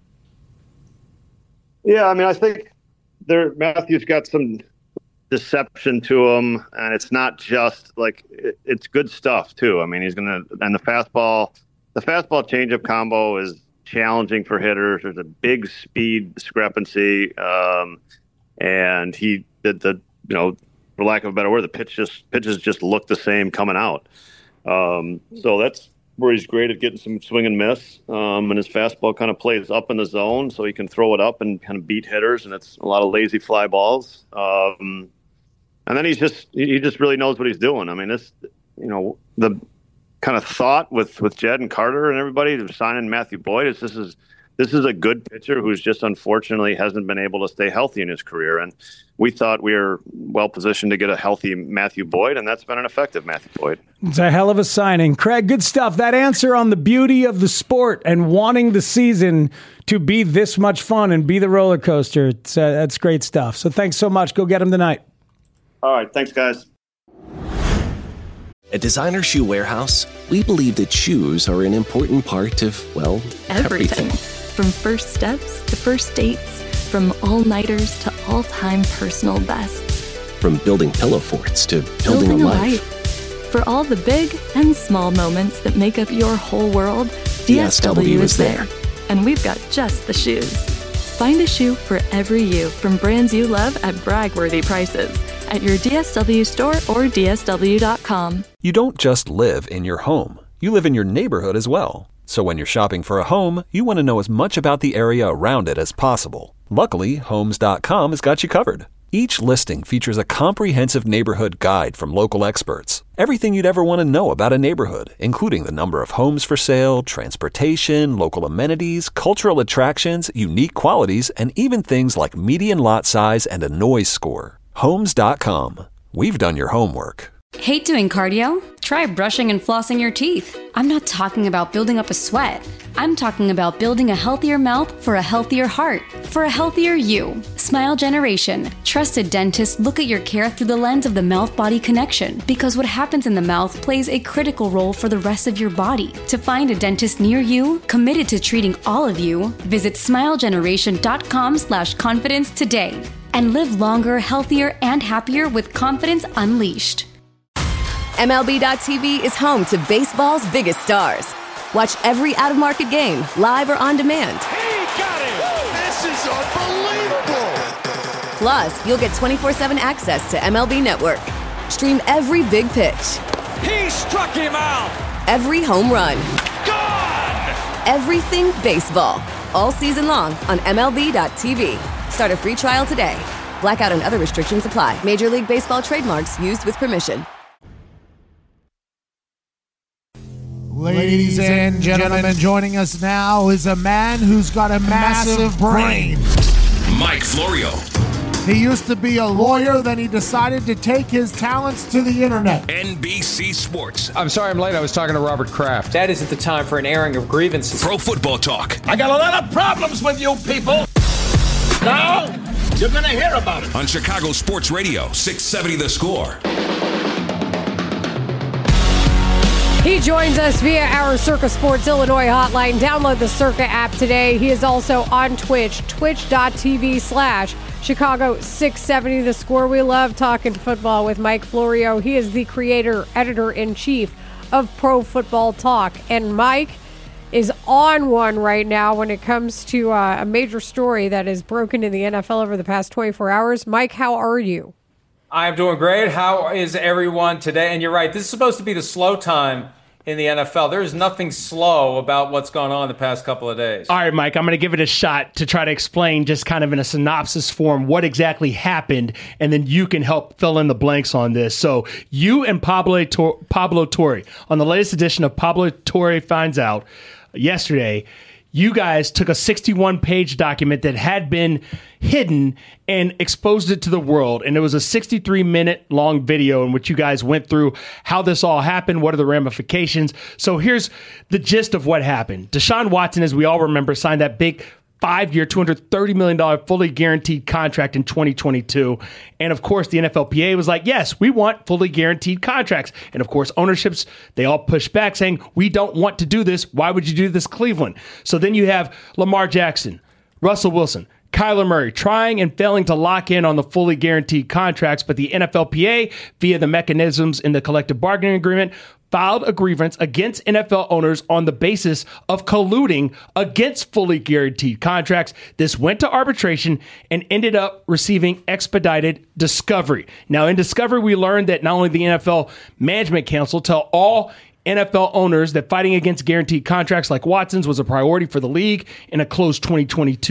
Yeah, I mean, I think Matthew's got some deception to him, and it's not just like it's good stuff too. I mean, and the fastball changeup combo is challenging for hitters. There's a big speed discrepancy, and he did for lack of a better word, the pitches just look the same coming out. So that's where he's great at getting some swing and miss, and his fastball kind of plays up in the zone, so he can throw it up and kind of beat hitters, and it's a lot of lazy fly balls. And then he just really knows what he's doing. I mean, the kind of thought with Jed and Carter and everybody signing Matthew Boyd is this is a good pitcher who's just unfortunately hasn't been able to stay healthy in his career. And we thought we were well positioned to get a healthy Matthew Boyd, and that's been an effective Matthew Boyd. It's a hell of a signing. Craig, good stuff. That answer on the beauty of the sport and wanting the season to be this much fun and be the roller coaster. That's great stuff. So thanks so much. Go get him tonight. All right. Thanks, guys. At Designer Shoe Warehouse, we believe that shoes are an important part of, well, everything. From first steps to first dates, from all-nighters to all-time personal bests. From building pillow forts to building a life. For all the big and small moments that make up your whole world, DSW is there. And we've got just the shoes. Find a shoe for every you from brands you love at brag-worthy prices at your DSW store or DSW.com. You don't just live in your home. You live in your neighborhood as well. So when you're shopping for a home, you want to know as much about the area around it as possible. Luckily, Homes.com has got you covered. Each listing features a comprehensive neighborhood guide from local experts. Everything you'd ever want to know about a neighborhood, including the number of homes for sale, transportation, local amenities, cultural attractions, unique qualities, and even things like median lot size and a noise score. Homes.com. We've done your homework. Hate doing cardio? Try brushing and flossing your teeth. I'm not talking about building up a sweat. I'm talking about building a healthier mouth for a healthier heart, for a healthier you. Smile Generation. Trusted dentists look at your care through the lens of the mouth-body connection, because what happens in the mouth plays a critical role for the rest of your body. To find a dentist near you, committed to treating all of you, visit smilegeneration.com/confidence today. And live longer, healthier, and happier with confidence unleashed. MLB.tv is home to baseball's biggest stars. Watch every out-of-market game, live or on demand. He got it! This is unbelievable! Plus, you'll get 24/7 access to MLB Network. Stream every big pitch. He struck him out! Every home run. Gone! Everything baseball. All season long on MLB.tv. Start a free trial today. Blackout and other restrictions apply. Major League Baseball trademarks used with permission. Ladies and gentlemen, joining us now is a man who's got a massive brain. Mike Florio. He used to be a lawyer, then he decided to take his talents to the internet. NBC Sports. I'm sorry I'm late. I was talking to Robert Kraft. That isn't the time for an airing of grievances. Pro Football Talk. I got a lot of problems with you people. Now, you're going to hear about it. On Chicago Sports Radio, 670 The Score. He joins us via our Circa Sports Illinois hotline. Download the Circa app today. He is also on Twitch, twitch.tv/Chicago 670 The Score. We love talking football with Mike Florio. He is the creator, editor-in-chief of Pro Football Talk. And Mike is on one right now when it comes to a major story that has broken in the NFL over the past 24 hours. Mike, how are you? I'm doing great. How is everyone today? And you're right, this is supposed to be the slow time in the NFL. There's nothing slow about what's gone on the past couple of days. All right, Mike, I'm going to give it a shot to try to explain just kind of in a synopsis form what exactly happened, and then you can help fill in the blanks on this. So you and Pablo Torre, on the latest edition of Pablo Torre Finds Out yesterday, you guys took a 61-page document that had been hidden and exposed it to the world. And it was a 63-minute long video in which you guys went through how this all happened, what are the ramifications. So here's the gist of what happened. Deshaun Watson, as we all remember, signed that big 5-year, $230 million fully guaranteed contract in 2022. And of course, the NFLPA was like, yes, we want fully guaranteed contracts. And of course, ownerships, they all pushed back saying, we don't want to do this. Why would you do this, Cleveland? So then you have Lamar Jackson, Russell Wilson, Kyler Murray trying and failing to lock in on the fully guaranteed contracts, but the NFLPA, via the mechanisms in the collective bargaining agreement, filed a grievance against NFL owners on the basis of colluding against fully guaranteed contracts. This went to arbitration and ended up receiving expedited discovery. Now, in discovery, we learned that not only the NFL Management Council tell all NFL owners that fighting against guaranteed contracts like Watson's was a priority for the league in a closed door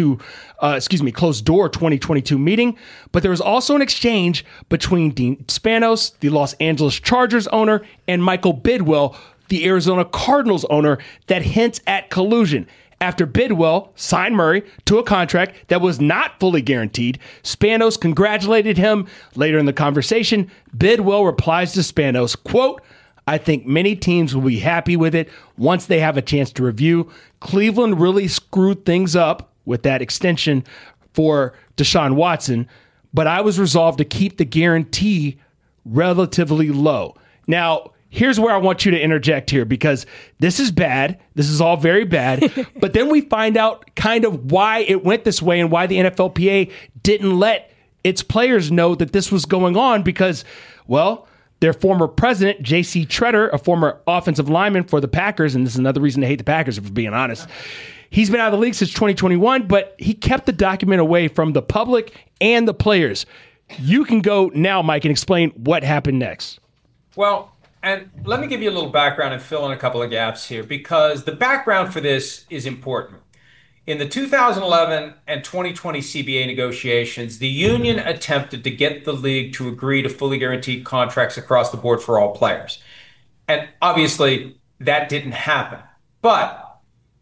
2022 meeting. But there was also an exchange between Dean Spanos, the Los Angeles Chargers owner, and Michael Bidwell, the Arizona Cardinals owner, that hints at collusion. After Bidwell signed Murray to a contract that was not fully guaranteed, Spanos congratulated him. Later in the conversation, Bidwell replies to Spanos, quote, "I think many teams will be happy with it once they have a chance to review. Cleveland really screwed things up with that extension for Deshaun Watson, but I was resolved to keep the guarantee relatively low." Now, here's where I want you to interject here, because this is bad. This is all very bad. But then we find out kind of why it went this way and why the NFLPA didn't let its players know that this was going on, because, well, their former president, J.C. Tretter, a former offensive lineman for the Packers, and this is another reason to hate the Packers, if we're being honest, he's been out of the league since 2021, but he kept the document away from the public and the players. You can go now, Mike, and explain what happened next. Well, and let me give you a little background and fill in a couple of gaps here, because the background for this is important. In the 2011 and 2020 CBA negotiations, the union attempted to get the league to agree to fully guaranteed contracts across the board for all players. And obviously, that didn't happen. But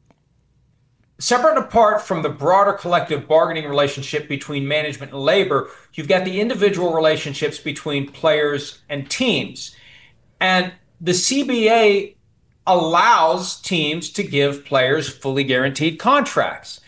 separate and apart from the broader collective bargaining relationship between management and labor, you've got the individual relationships between players and teams. And the CBA allows teams to give players fully guaranteed contracts.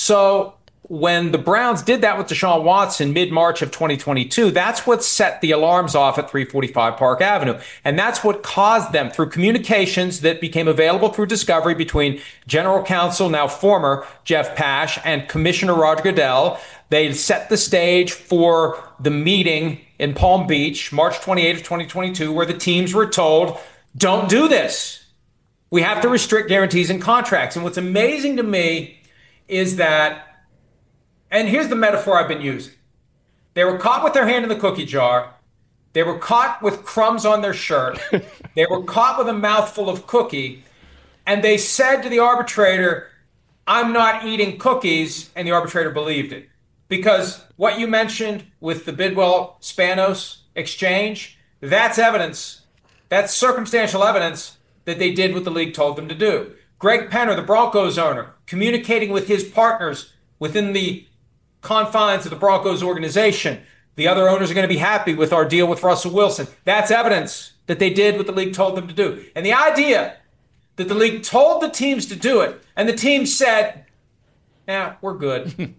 So when the Browns did that with Deshaun Watson mid-March of 2022, that's what set the alarms off at 345 Park Avenue. And that's what caused them, through communications that became available through discovery between General Counsel, now former Jeff Pash, and Commissioner Roger Goodell. They set the stage for the meeting in Palm Beach, March 28th of 2022, where the teams were told, don't do this. We have to restrict guarantees and contracts. And what's amazing to me is that, and here's the metaphor I've been using. They were caught with their hand in the cookie jar. They were caught with crumbs on their shirt. They were caught with a mouthful of cookie. And they said to the arbitrator, "I'm not eating cookies." And the arbitrator believed it. Because what you mentioned with the Bidwell-Spanos exchange, that's evidence. That's circumstantial evidence that they did what the league told them to do. Greg Penner, the Broncos owner, communicating with his partners within the confines of the Broncos organization. The other owners are going to be happy with our deal with Russell Wilson. That's evidence that they did what the league told them to do. And the idea that the league told the teams to do it, and the teams said, "Nah, we're good."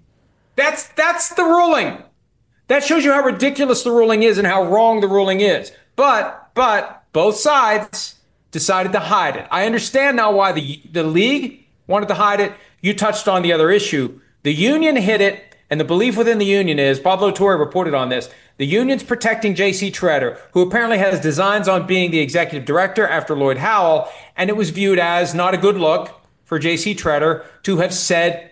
That's the ruling. That shows you how ridiculous the ruling is and how wrong the ruling is. But both sides decided to hide it. I understand now why the league wanted to hide it. You touched on the other issue. The union hid it, and the belief within the union is, Pablo Torre reported on this, the union's protecting J.C. Tretter, who apparently has designs on being the executive director after Lloyd Howell, and it was viewed as not a good look for J.C. Tretter to have said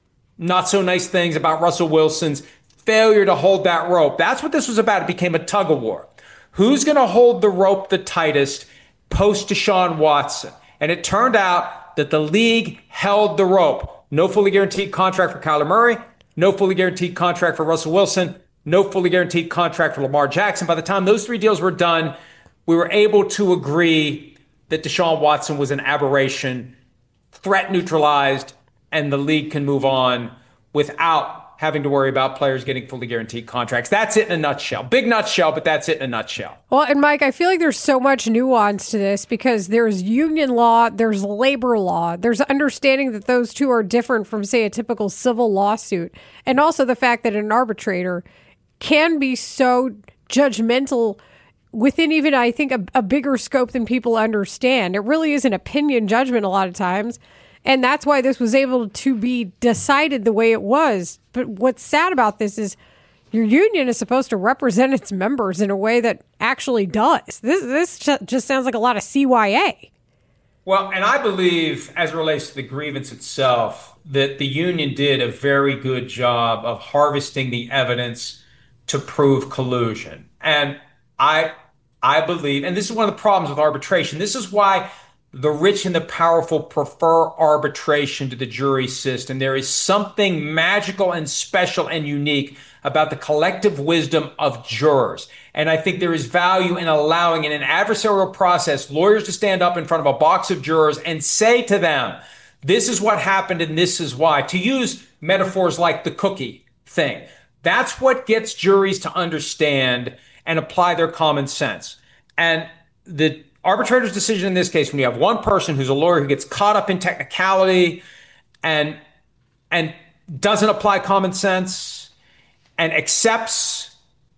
not so nice things about Russell Wilson's failure to hold that rope. That's what this was about. It became a tug of war. Who's going to hold the rope the tightest post Deshaun Watson? And it turned out that the league held the rope. No fully guaranteed contract for Kyler Murray, no fully guaranteed contract for Russell Wilson, no fully guaranteed contract for Lamar Jackson. By the time those three deals were done, we were able to agree that Deshaun Watson was an aberration, threat neutralized, and the league can move on without having to worry about players getting fully guaranteed contracts. That's it in a nutshell. Big nutshell, but that's it in a nutshell. Well, and Mike, I feel like there's so much nuance to this because there's union law, there's labor law, there's understanding that those two are different from, say, a typical civil lawsuit. And also the fact that an arbitrator can be so judgmental within even, I think, a bigger scope than people understand. It really is an opinion judgment a lot of times. And that's why this was able to be decided the way it was. But what's sad about this is your union is supposed to represent its members in a way that actually does. This just sounds like a lot of CYA. Well, and I believe, as it relates to the grievance itself, that the union did a very good job of harvesting the evidence to prove collusion. And I believe, and this is one of the problems with arbitration, this is why the rich and the powerful prefer arbitration to the jury system. There is something magical and special and unique about the collective wisdom of jurors. And I think there is value in allowing, in an adversarial process, lawyers to stand up in front of a box of jurors and say to them, this is what happened and this is why. To use metaphors like the cookie thing. That's what gets juries to understand and apply their common sense. And the arbitrator's decision in this case, when you have one person who's a lawyer who gets caught up in technicality and doesn't apply common sense and accepts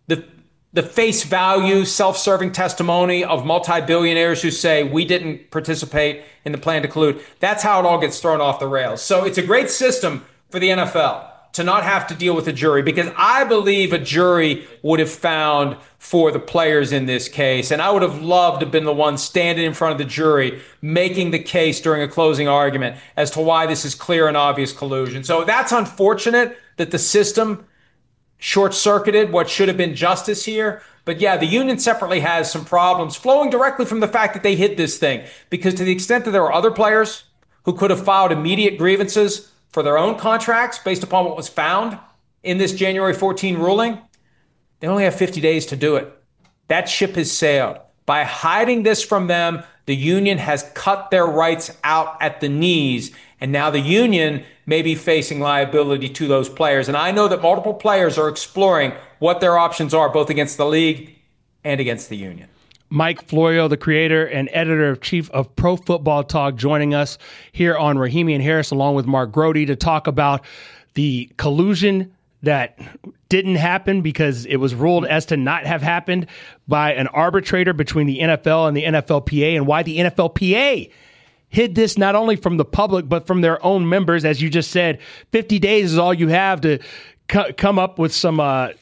the face value, self-serving testimony of multi-billionaires who say we didn't participate in the plan to collude, that's how it all gets thrown off the rails. So it's a great system for the NFL to not have to deal with a jury, because I believe a jury would have found for the players in this case. And I would have loved to have been the one standing in front of the jury, making the case during a closing argument as to why this is clear and obvious collusion. So that's unfortunate that the system short-circuited what should have been justice here. But yeah, the union separately has some problems flowing directly from the fact that they hid this thing. Because to the extent that there were other players who could have filed immediate grievances for their own contracts based upon what was found in this January 14 ruling, they only have 50 days to do it. That ship has sailed. By hiding this from them, the union has cut their rights out at the knees, and now the union may be facing liability to those players. And I know that multiple players are exploring what their options are, both against the league and against the union. Mike Florio, the creator and editor-in-chief of Pro Football Talk, joining us here on Rahimi and Harris, along with Mark Grody, to talk about the collusion that didn't happen because it was ruled as to not have happened by an arbitrator between the NFL and the NFLPA, and why the NFLPA hid this not only from the public but from their own members. As you just said, 50 days is all you have to come up with some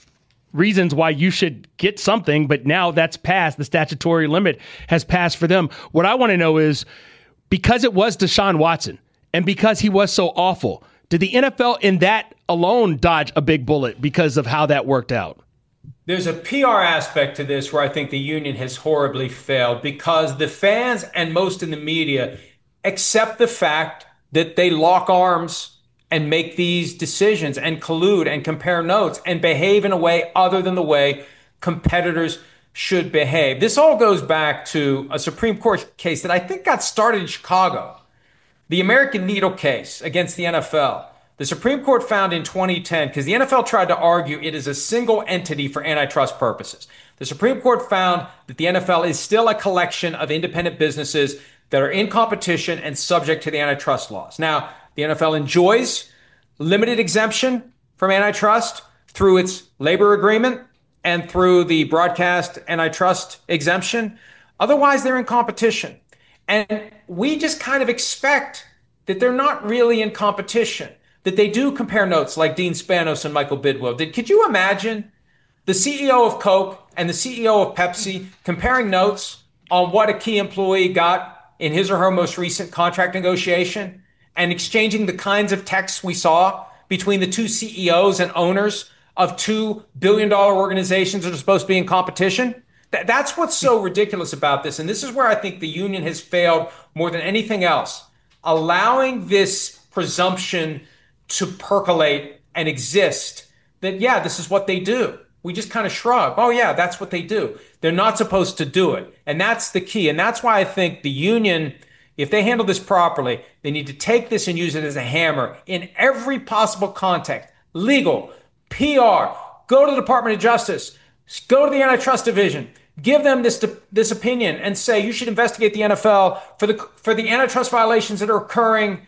reasons why you should get something, but now that's passed. The statutory limit has passed for them. What I want to know is, because it was Deshaun Watson and because he was so awful, did the NFL in that alone dodge a big bullet because of how that worked out? There's a PR aspect to this where I think the union has horribly failed, because the fans and most in the media accept the fact that they lock arms and make these decisions and collude and compare notes and behave in a way other than the way competitors should behave. This all goes back to a Supreme Court case that I think got started in Chicago, the American Needle case against the NFL. The Supreme Court found in 2010, because the NFL tried to argue it is a single entity for antitrust purposes. The Supreme Court found that the NFL is still a collection of independent businesses that are in competition and subject to the antitrust laws. Now, the NFL enjoys limited exemption from antitrust through its labor agreement and through the broadcast antitrust exemption. Otherwise, they're in competition. And we just kind of expect that they're not really in competition, that they do compare notes like Dean Spanos and Michael Bidwill did. Could you imagine the CEO of Coke and the CEO of Pepsi comparing notes on what a key employee got in his or her most recent contract negotiation and exchanging the kinds of texts we saw between the two CEOs and owners of $2 billion organizations that are supposed to be in competition? That's what's so ridiculous about this. And this is where I think the union has failed more than anything else. Allowing this presumption to percolate and exist that, yeah, this is what they do. We just kind of shrug. Oh, yeah, that's what they do. They're not supposed to do it. And that's the key. And that's why I think the union, if they handle this properly, they need to take this and use it as a hammer in every possible context. Legal, PR, go to the Department of Justice, go to the Antitrust Division, give them this opinion and say you should investigate the NFL for the antitrust violations that are occurring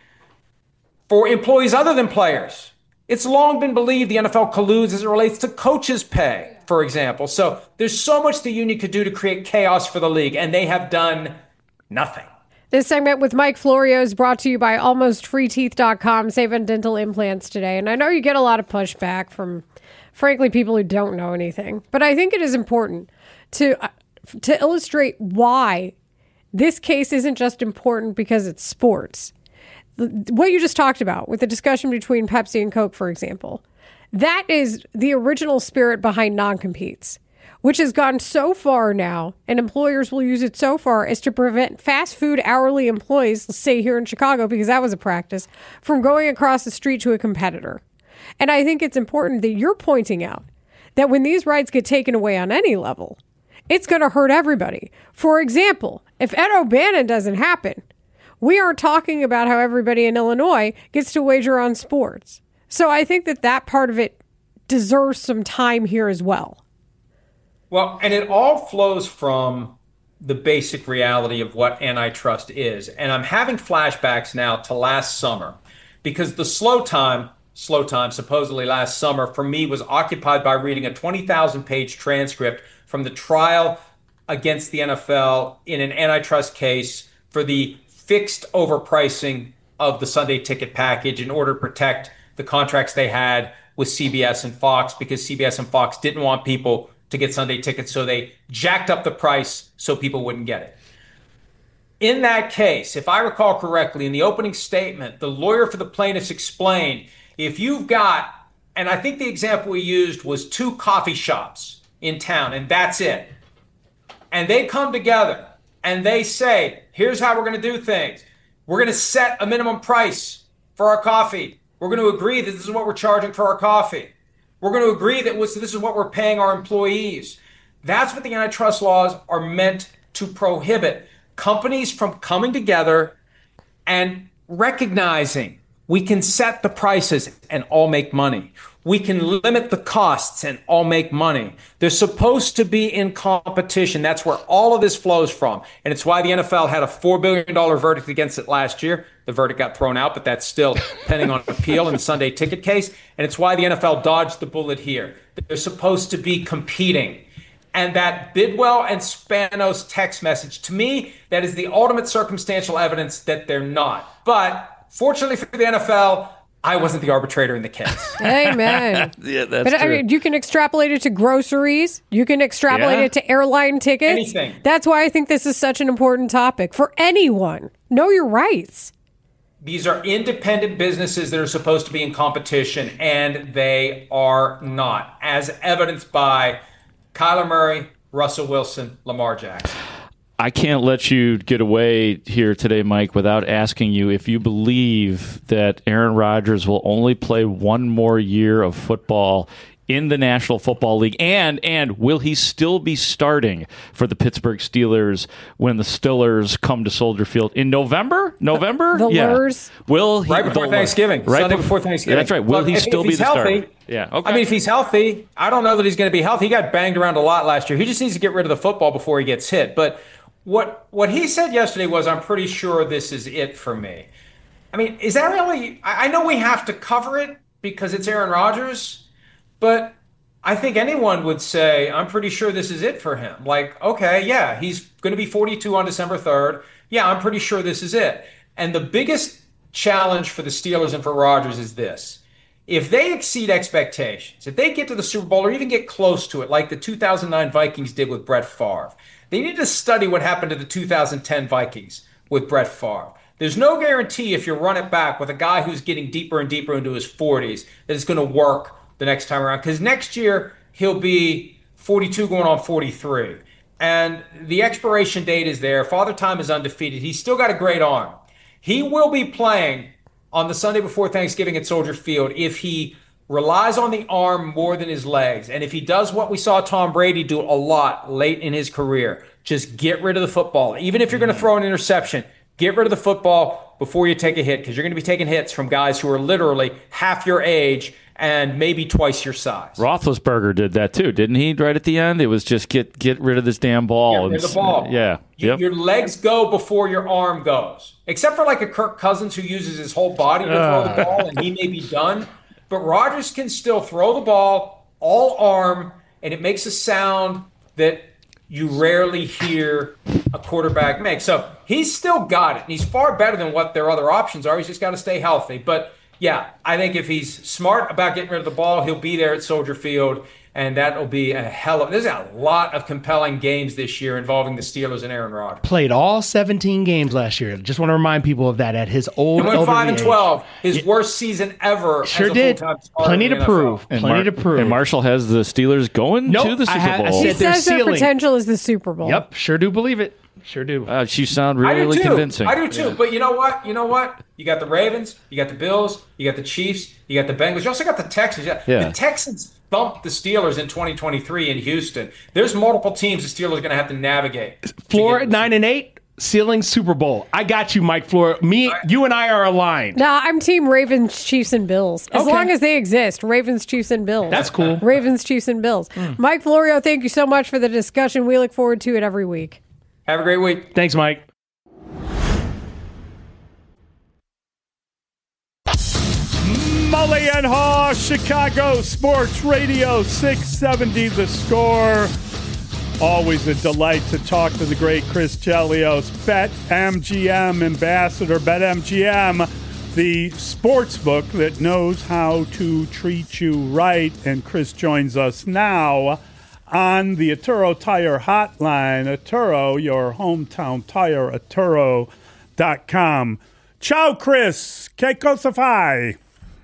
for employees other than players. It's long been believed the NFL colludes as it relates to coaches' pay, for example. So there's so much the union could do to create chaos for the league, and they have done nothing. This segment with Mike Florio is brought to you by AlmostFreeTeeth.com. Save on dental implants today. And I know you get a lot of pushback from, frankly, people who don't know anything. But I think it is important to illustrate why this case isn't just important because it's sports. What you just talked about with the discussion between Pepsi and Coke, for example, that is the original spirit behind non-competes, which has gone so far now, and employers will use it so far as to prevent fast food hourly employees, let's say here in Chicago, because that was a practice, from going across the street to a competitor. And I think it's important that you're pointing out that when these rights get taken away on any level, it's going to hurt everybody. For example, if Ed O'Bannon doesn't happen, we aren't talking about how everybody in Illinois gets to wager on sports. So I think that part of it deserves some time here as well. Well, and it all flows from the basic reality of what antitrust is. And I'm having flashbacks now to last summer because the slow time supposedly last summer for me was occupied by reading a 20,000-page transcript from the trial against the NFL in an antitrust case for the fixed overpricing of the Sunday ticket package in order to protect the contracts they had with CBS and Fox, because CBS and Fox didn't want people to get Sunday tickets, so they jacked up the price so people wouldn't get it. In that case, if I recall correctly, in the opening statement, the lawyer for the plaintiffs explained, if you've got, and I think the example we used was 2 coffee shops in town, and that's it. And they come together and they say, here's how we're going to do things. We're going to set a minimum price for our coffee. We're going to agree that this is what we're charging for our coffee. We're going to agree that this is what we're paying our employees. That's what the antitrust laws are meant to prohibit. Companies from coming together and recognizing we can set the prices and all make money. We can limit the costs and all make money. They're supposed to be in competition. That's where all of this flows from. And it's why the NFL had a $4 billion verdict against it last year. The verdict got thrown out, but that's still pending on appeal in the Sunday ticket case. And it's why the NFL dodged the bullet here. They're supposed to be competing. And that Bidwell and Spanos text message, to me, that is the ultimate circumstantial evidence that they're not. But fortunately for the NFL, I wasn't the arbitrator in the case. Amen. Yeah, that's true. I mean, you can extrapolate it to groceries. You can extrapolate it to airline tickets. Anything. That's why I think this is such an important topic for anyone. Know your rights. These are independent businesses that are supposed to be in competition, and they are not, as evidenced by Kyler Murray, Russell Wilson, Lamar Jackson. I can't let you get away here today, Mike, without asking you if you believe that Aaron Rodgers will only play one more year of football in the National Football League, and will he still be starting for the Pittsburgh Steelers when the Steelers come to Soldier Field in November? The Lurs. Will he, right before Thanksgiving. Right Sunday before Thanksgiving. That's right. Will he still be the starter? Yeah. Okay. I mean, if he's healthy, I don't know that he's going to be healthy. He got banged around a lot last year. He just needs to get rid of the football before he gets hit. But what he said yesterday was, I'm pretty sure this is it for me. I mean, is that really? I know we have to cover it because it's Aaron Rodgers. But I think anyone would say, I'm pretty sure this is it for him. Like, okay, yeah, he's going to be 42 on December 3rd. Yeah, I'm pretty sure this is it. And the biggest challenge for the Steelers and for Rodgers is this. If they exceed expectations, if they get to the Super Bowl or even get close to it, like the 2009 Vikings did with Brett Favre, they need to study what happened to the 2010 Vikings with Brett Favre. There's no guarantee if you run it back with a guy who's getting deeper and deeper into his 40s that it's going to work the next time around, because next year he'll be 42 going on 43. And the expiration date is there. Father Time is undefeated. He's still got a great arm. He will be playing on the Sunday before Thanksgiving at Soldier Field if he relies on the arm more than his legs. And if he does what we saw Tom Brady do a lot late in his career, just get rid of the football. Even if you're going to throw an interception, get rid of the football before you take a hit, because you're going to be taking hits from guys who are literally half your age and maybe twice your size. Roethlisberger did that too, didn't he? Right at the end, it was just get rid of this damn ball. Get rid of the ball. Yeah. Your legs go before your arm goes. Except for like a Kirk Cousins who uses his whole body to throw the ball, and he may be done. But Rodgers can still throw the ball all arm, and it makes a sound that you rarely hear a quarterback make. So he's still got it, and he's far better than what their other options are. He's just got to stay healthy. But, yeah, I think if he's smart about getting rid of the ball, he'll be there at Soldier Field, and that'll be there's a lot of compelling games this year involving the Steelers and Aaron Rodgers. Played all 17 games last year. Just want to remind people of that at his old and went 5-12, age. his worst season ever. Sure as a did. full-time starter Plenty in the to NFL. prove. Plenty to prove. And Marshall has the Steelers going to the Super Bowl. He says their potential is the Super Bowl. Yep, sure do believe it. Sure do. You sound really convincing. I do too. Yeah. But you know what? You got the Ravens, you got the Bills, you got the Chiefs, you got the Bengals. You also got the Texans. Yeah. The Texans thumped the Steelers in 2023 in Houston. There's multiple teams the Steelers are going to have to navigate. Floor at 9-8, ceiling Super Bowl. I got you, Mike Floor. You and I are aligned. Nah, I'm team Ravens, Chiefs, and Bills. As long as they exist, Ravens, Chiefs, and Bills. That's cool. Ravens, Chiefs, and Bills. Mike Florio, thank you so much for the discussion. We look forward to it every week. Have a great week. Thanks, Mike. Mully and Haw, Chicago Sports Radio 670 The Score. Always a delight to talk to the great Chris Chelios, BetMGM ambassador. BetMGM, the sports book that knows how to treat you right. And Chris joins us now on the Atturo Tire Hotline. Atturo, your hometown tire, Atturo.com. Ciao, Chris. Que cosa fai?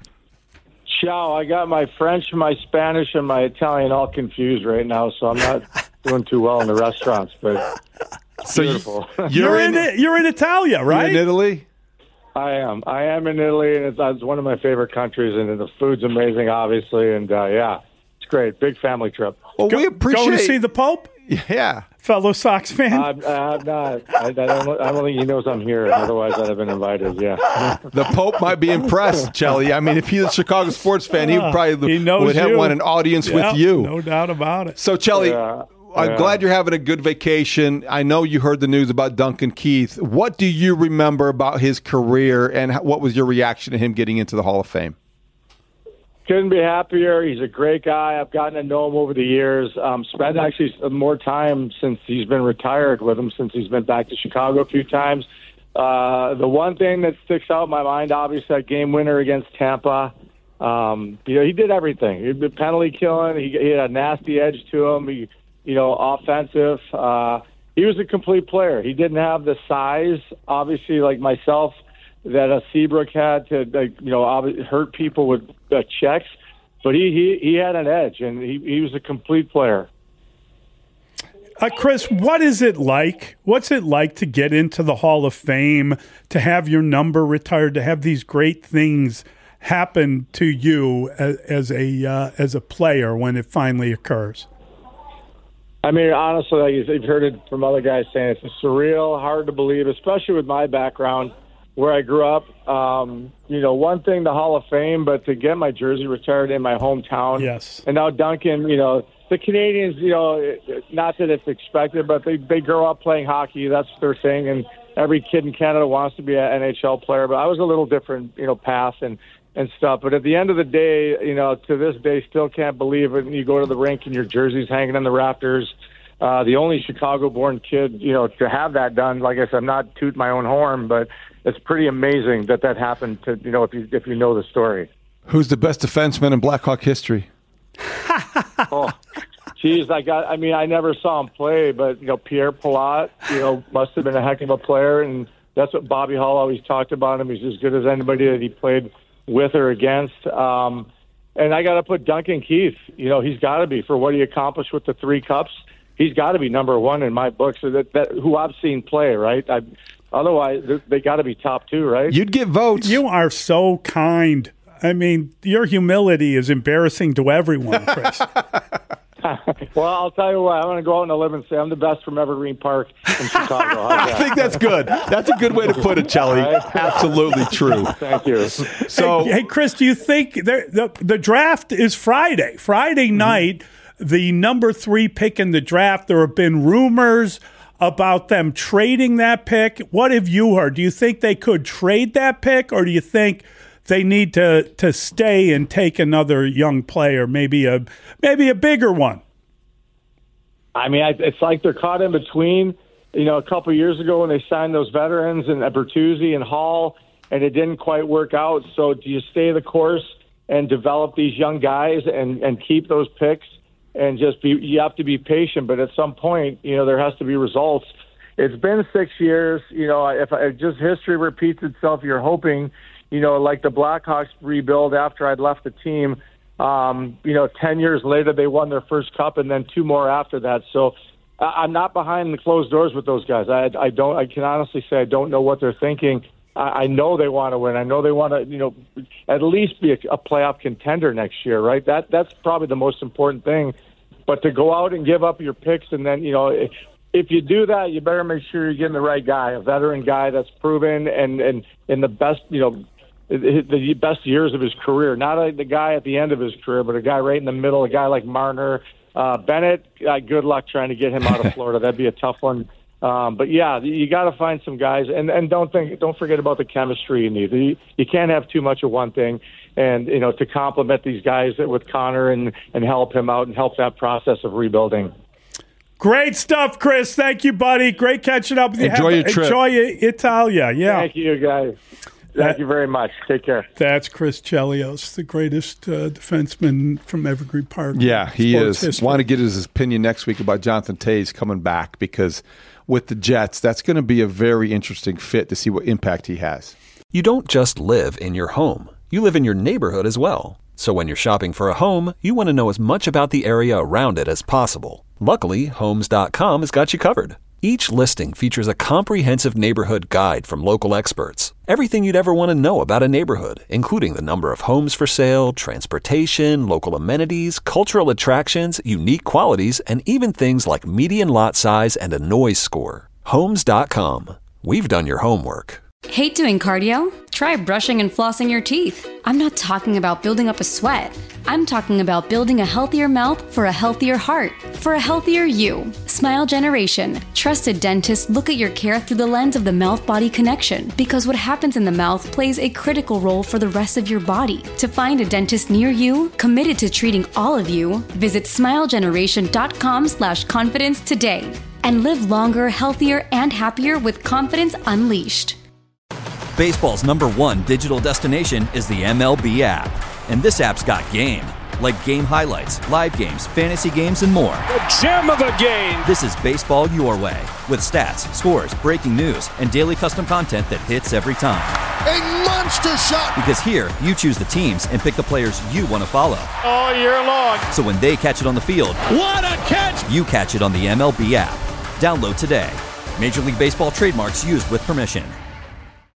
Ciao. I got my French, my Spanish, and my Italian all confused right now, so I'm not doing too well in the restaurants, but so beautiful. You're in Italia, right? You're in Italy? I am in Italy, and it's one of my favorite countries, and the food's amazing, obviously, and yeah, it's great. Big family trip. Well, we appreciate going to see the Pope. Yeah, fellow Sox fan. I'm not. I don't think he knows I'm here. Otherwise, I'd have been invited. Yeah. The Pope might be impressed, Chelly. I mean, if he's a Chicago sports fan, he probably would have an audience with you. No doubt about it. So, Chelly, I'm glad you're having a good vacation. I know you heard the news about Duncan Keith. What do you remember about his career, and what was your reaction to him getting into the Hall of Fame? Couldn't be happier. He's a great guy. I've gotten to know him over the years. Spent actually more time since he's been retired with him, since he's been back to Chicago a few times. The one thing that sticks out in my mind, obviously, that game winner against Tampa. He did everything. He did penalty killing. He had a nasty edge to him. Offensive. He was a complete player. He didn't have the size, obviously, like myself, that Seabrook had to, hurt people with checks. But he had an edge, and he was a complete player. Chris, what is it like? What's it like to get into the Hall of Fame, to have your number retired, to have these great things happen to you as a player when it finally occurs? I mean, honestly, like you've heard it from other guys saying, it's surreal, hard to believe, especially with my background, where I grew up. One thing, the Hall of Fame, but to get my jersey retired in my hometown. Yes. And now Duncan, the Canadians, not that it's expected, but they grow up playing hockey. That's their thing. And every kid in Canada wants to be an NHL player. But I was a little different, path and stuff. But at the end of the day, to this day, still can't believe it. And you go to the rink and your jersey's hanging in the rafters. The only Chicago-born kid, to have that done. Like I said, I'm not tooting my own horn, but it's pretty amazing that happened to, if you know the story. Who's the best defenseman in Blackhawk history? Geez, I never saw him play, but, Pierre Palat, must have been a heck of a player, and that's what Bobby Hull always talked about him. He's as good as anybody that he played with or against. And I got to put Duncan Keith. He's got to be, for what he accomplished with the 3 cups. He's got to be number one in my book. So that who I've seen play, right? Otherwise, they got to be top 2, right? You'd get votes. You are so kind. I mean, your humility is embarrassing to everyone, Chris. Well, I'll tell you what. I'm going to go out on a limb and say I'm the best from Evergreen Park in Chicago. I think that's good. That's a good way to put it, Chelly. Right? Absolutely true. Thank you. So, hey, Chris, do you think the draft is Friday? Friday night, the number 3 pick in the draft. There have been rumors about them trading that pick. What have you heard? Do you think they could trade that pick, or do you think they need to stay and take another young player, maybe a bigger one? I mean, it's like they're caught in between. You know, a couple of years ago when they signed those veterans and Bertuzzi and Hall, and it didn't quite work out. So do you stay the course and develop these young guys and keep those picks and you have to be patient, but at some point, you know, there has to be results. It's been 6 years. You know, if just history repeats itself, you're hoping, you know, like the Blackhawks rebuild after I'd left the team, you know, 10 years later, they won their first cup and then 2 more after that. So I'm not behind the closed doors with those guys. I can honestly say I don't know what they're thinking. I know they want to win. I know they want to, you know, at least be a playoff contender next year, right? That's probably the most important thing. But to go out and give up your picks and then, you know, if you do that, you better make sure you're getting the right guy, a veteran guy that's proven and in the best, you know, the best years of his career. Not the guy at the end of his career, but a guy right in the middle, a guy like Marner. Bennett, good luck trying to get him out of Florida. That'd be a tough one. But yeah, you got to find some guys, and don't forget about the chemistry you need. You can't have too much of one thing, and you know, to complement these guys with Connor and help him out and help that process of rebuilding. Great stuff, Chris. Thank you, buddy. Great catching up with you. Enjoy your trip. Enjoy Italia. Yeah. Thank you, guys. Thank you very much. Take care. That's Chris Chelios, the greatest defenseman from Evergreen Park. Yeah, he is. History. Want to get his opinion next week about Jonathan Toews coming back, because with the Jets, that's going to be a very interesting fit to see what impact he has. You don't just live in your home. You live in your neighborhood as well. So when you're shopping for a home, you want to know as much about the area around it as possible. Luckily, Homes.com has got you covered. Each listing features a comprehensive neighborhood guide from local experts. Everything you'd ever want to know about a neighborhood, including the number of homes for sale, transportation, local amenities, cultural attractions, unique qualities, and even things like median lot size and a noise score. Homes.com. We've done your homework. Hate doing cardio? Try brushing and flossing your teeth. I'm not talking about building up a sweat. I'm talking about building a healthier mouth for a healthier heart, for a healthier you. Smile Generation. Trusted dentists look at your care through the lens of the mouth-body connection, because what happens in the mouth plays a critical role for the rest of your body. To find a dentist near you, committed to treating all of you, visit smilegeneration.com/confidence today and live longer, healthier, and happier with Confidence Unleashed. Baseball's #1 digital destination is the MLB app. And this app's got game. Like game highlights, live games, fantasy games, and more. The gem of the game! This is baseball your way. With stats, scores, breaking news, and daily custom content that hits every time. A monster shot! Because here, you choose the teams and pick the players you want to follow. All year long. So when they catch it on the field, what a catch! You catch it on the MLB app. Download today. Major League Baseball trademarks used with permission.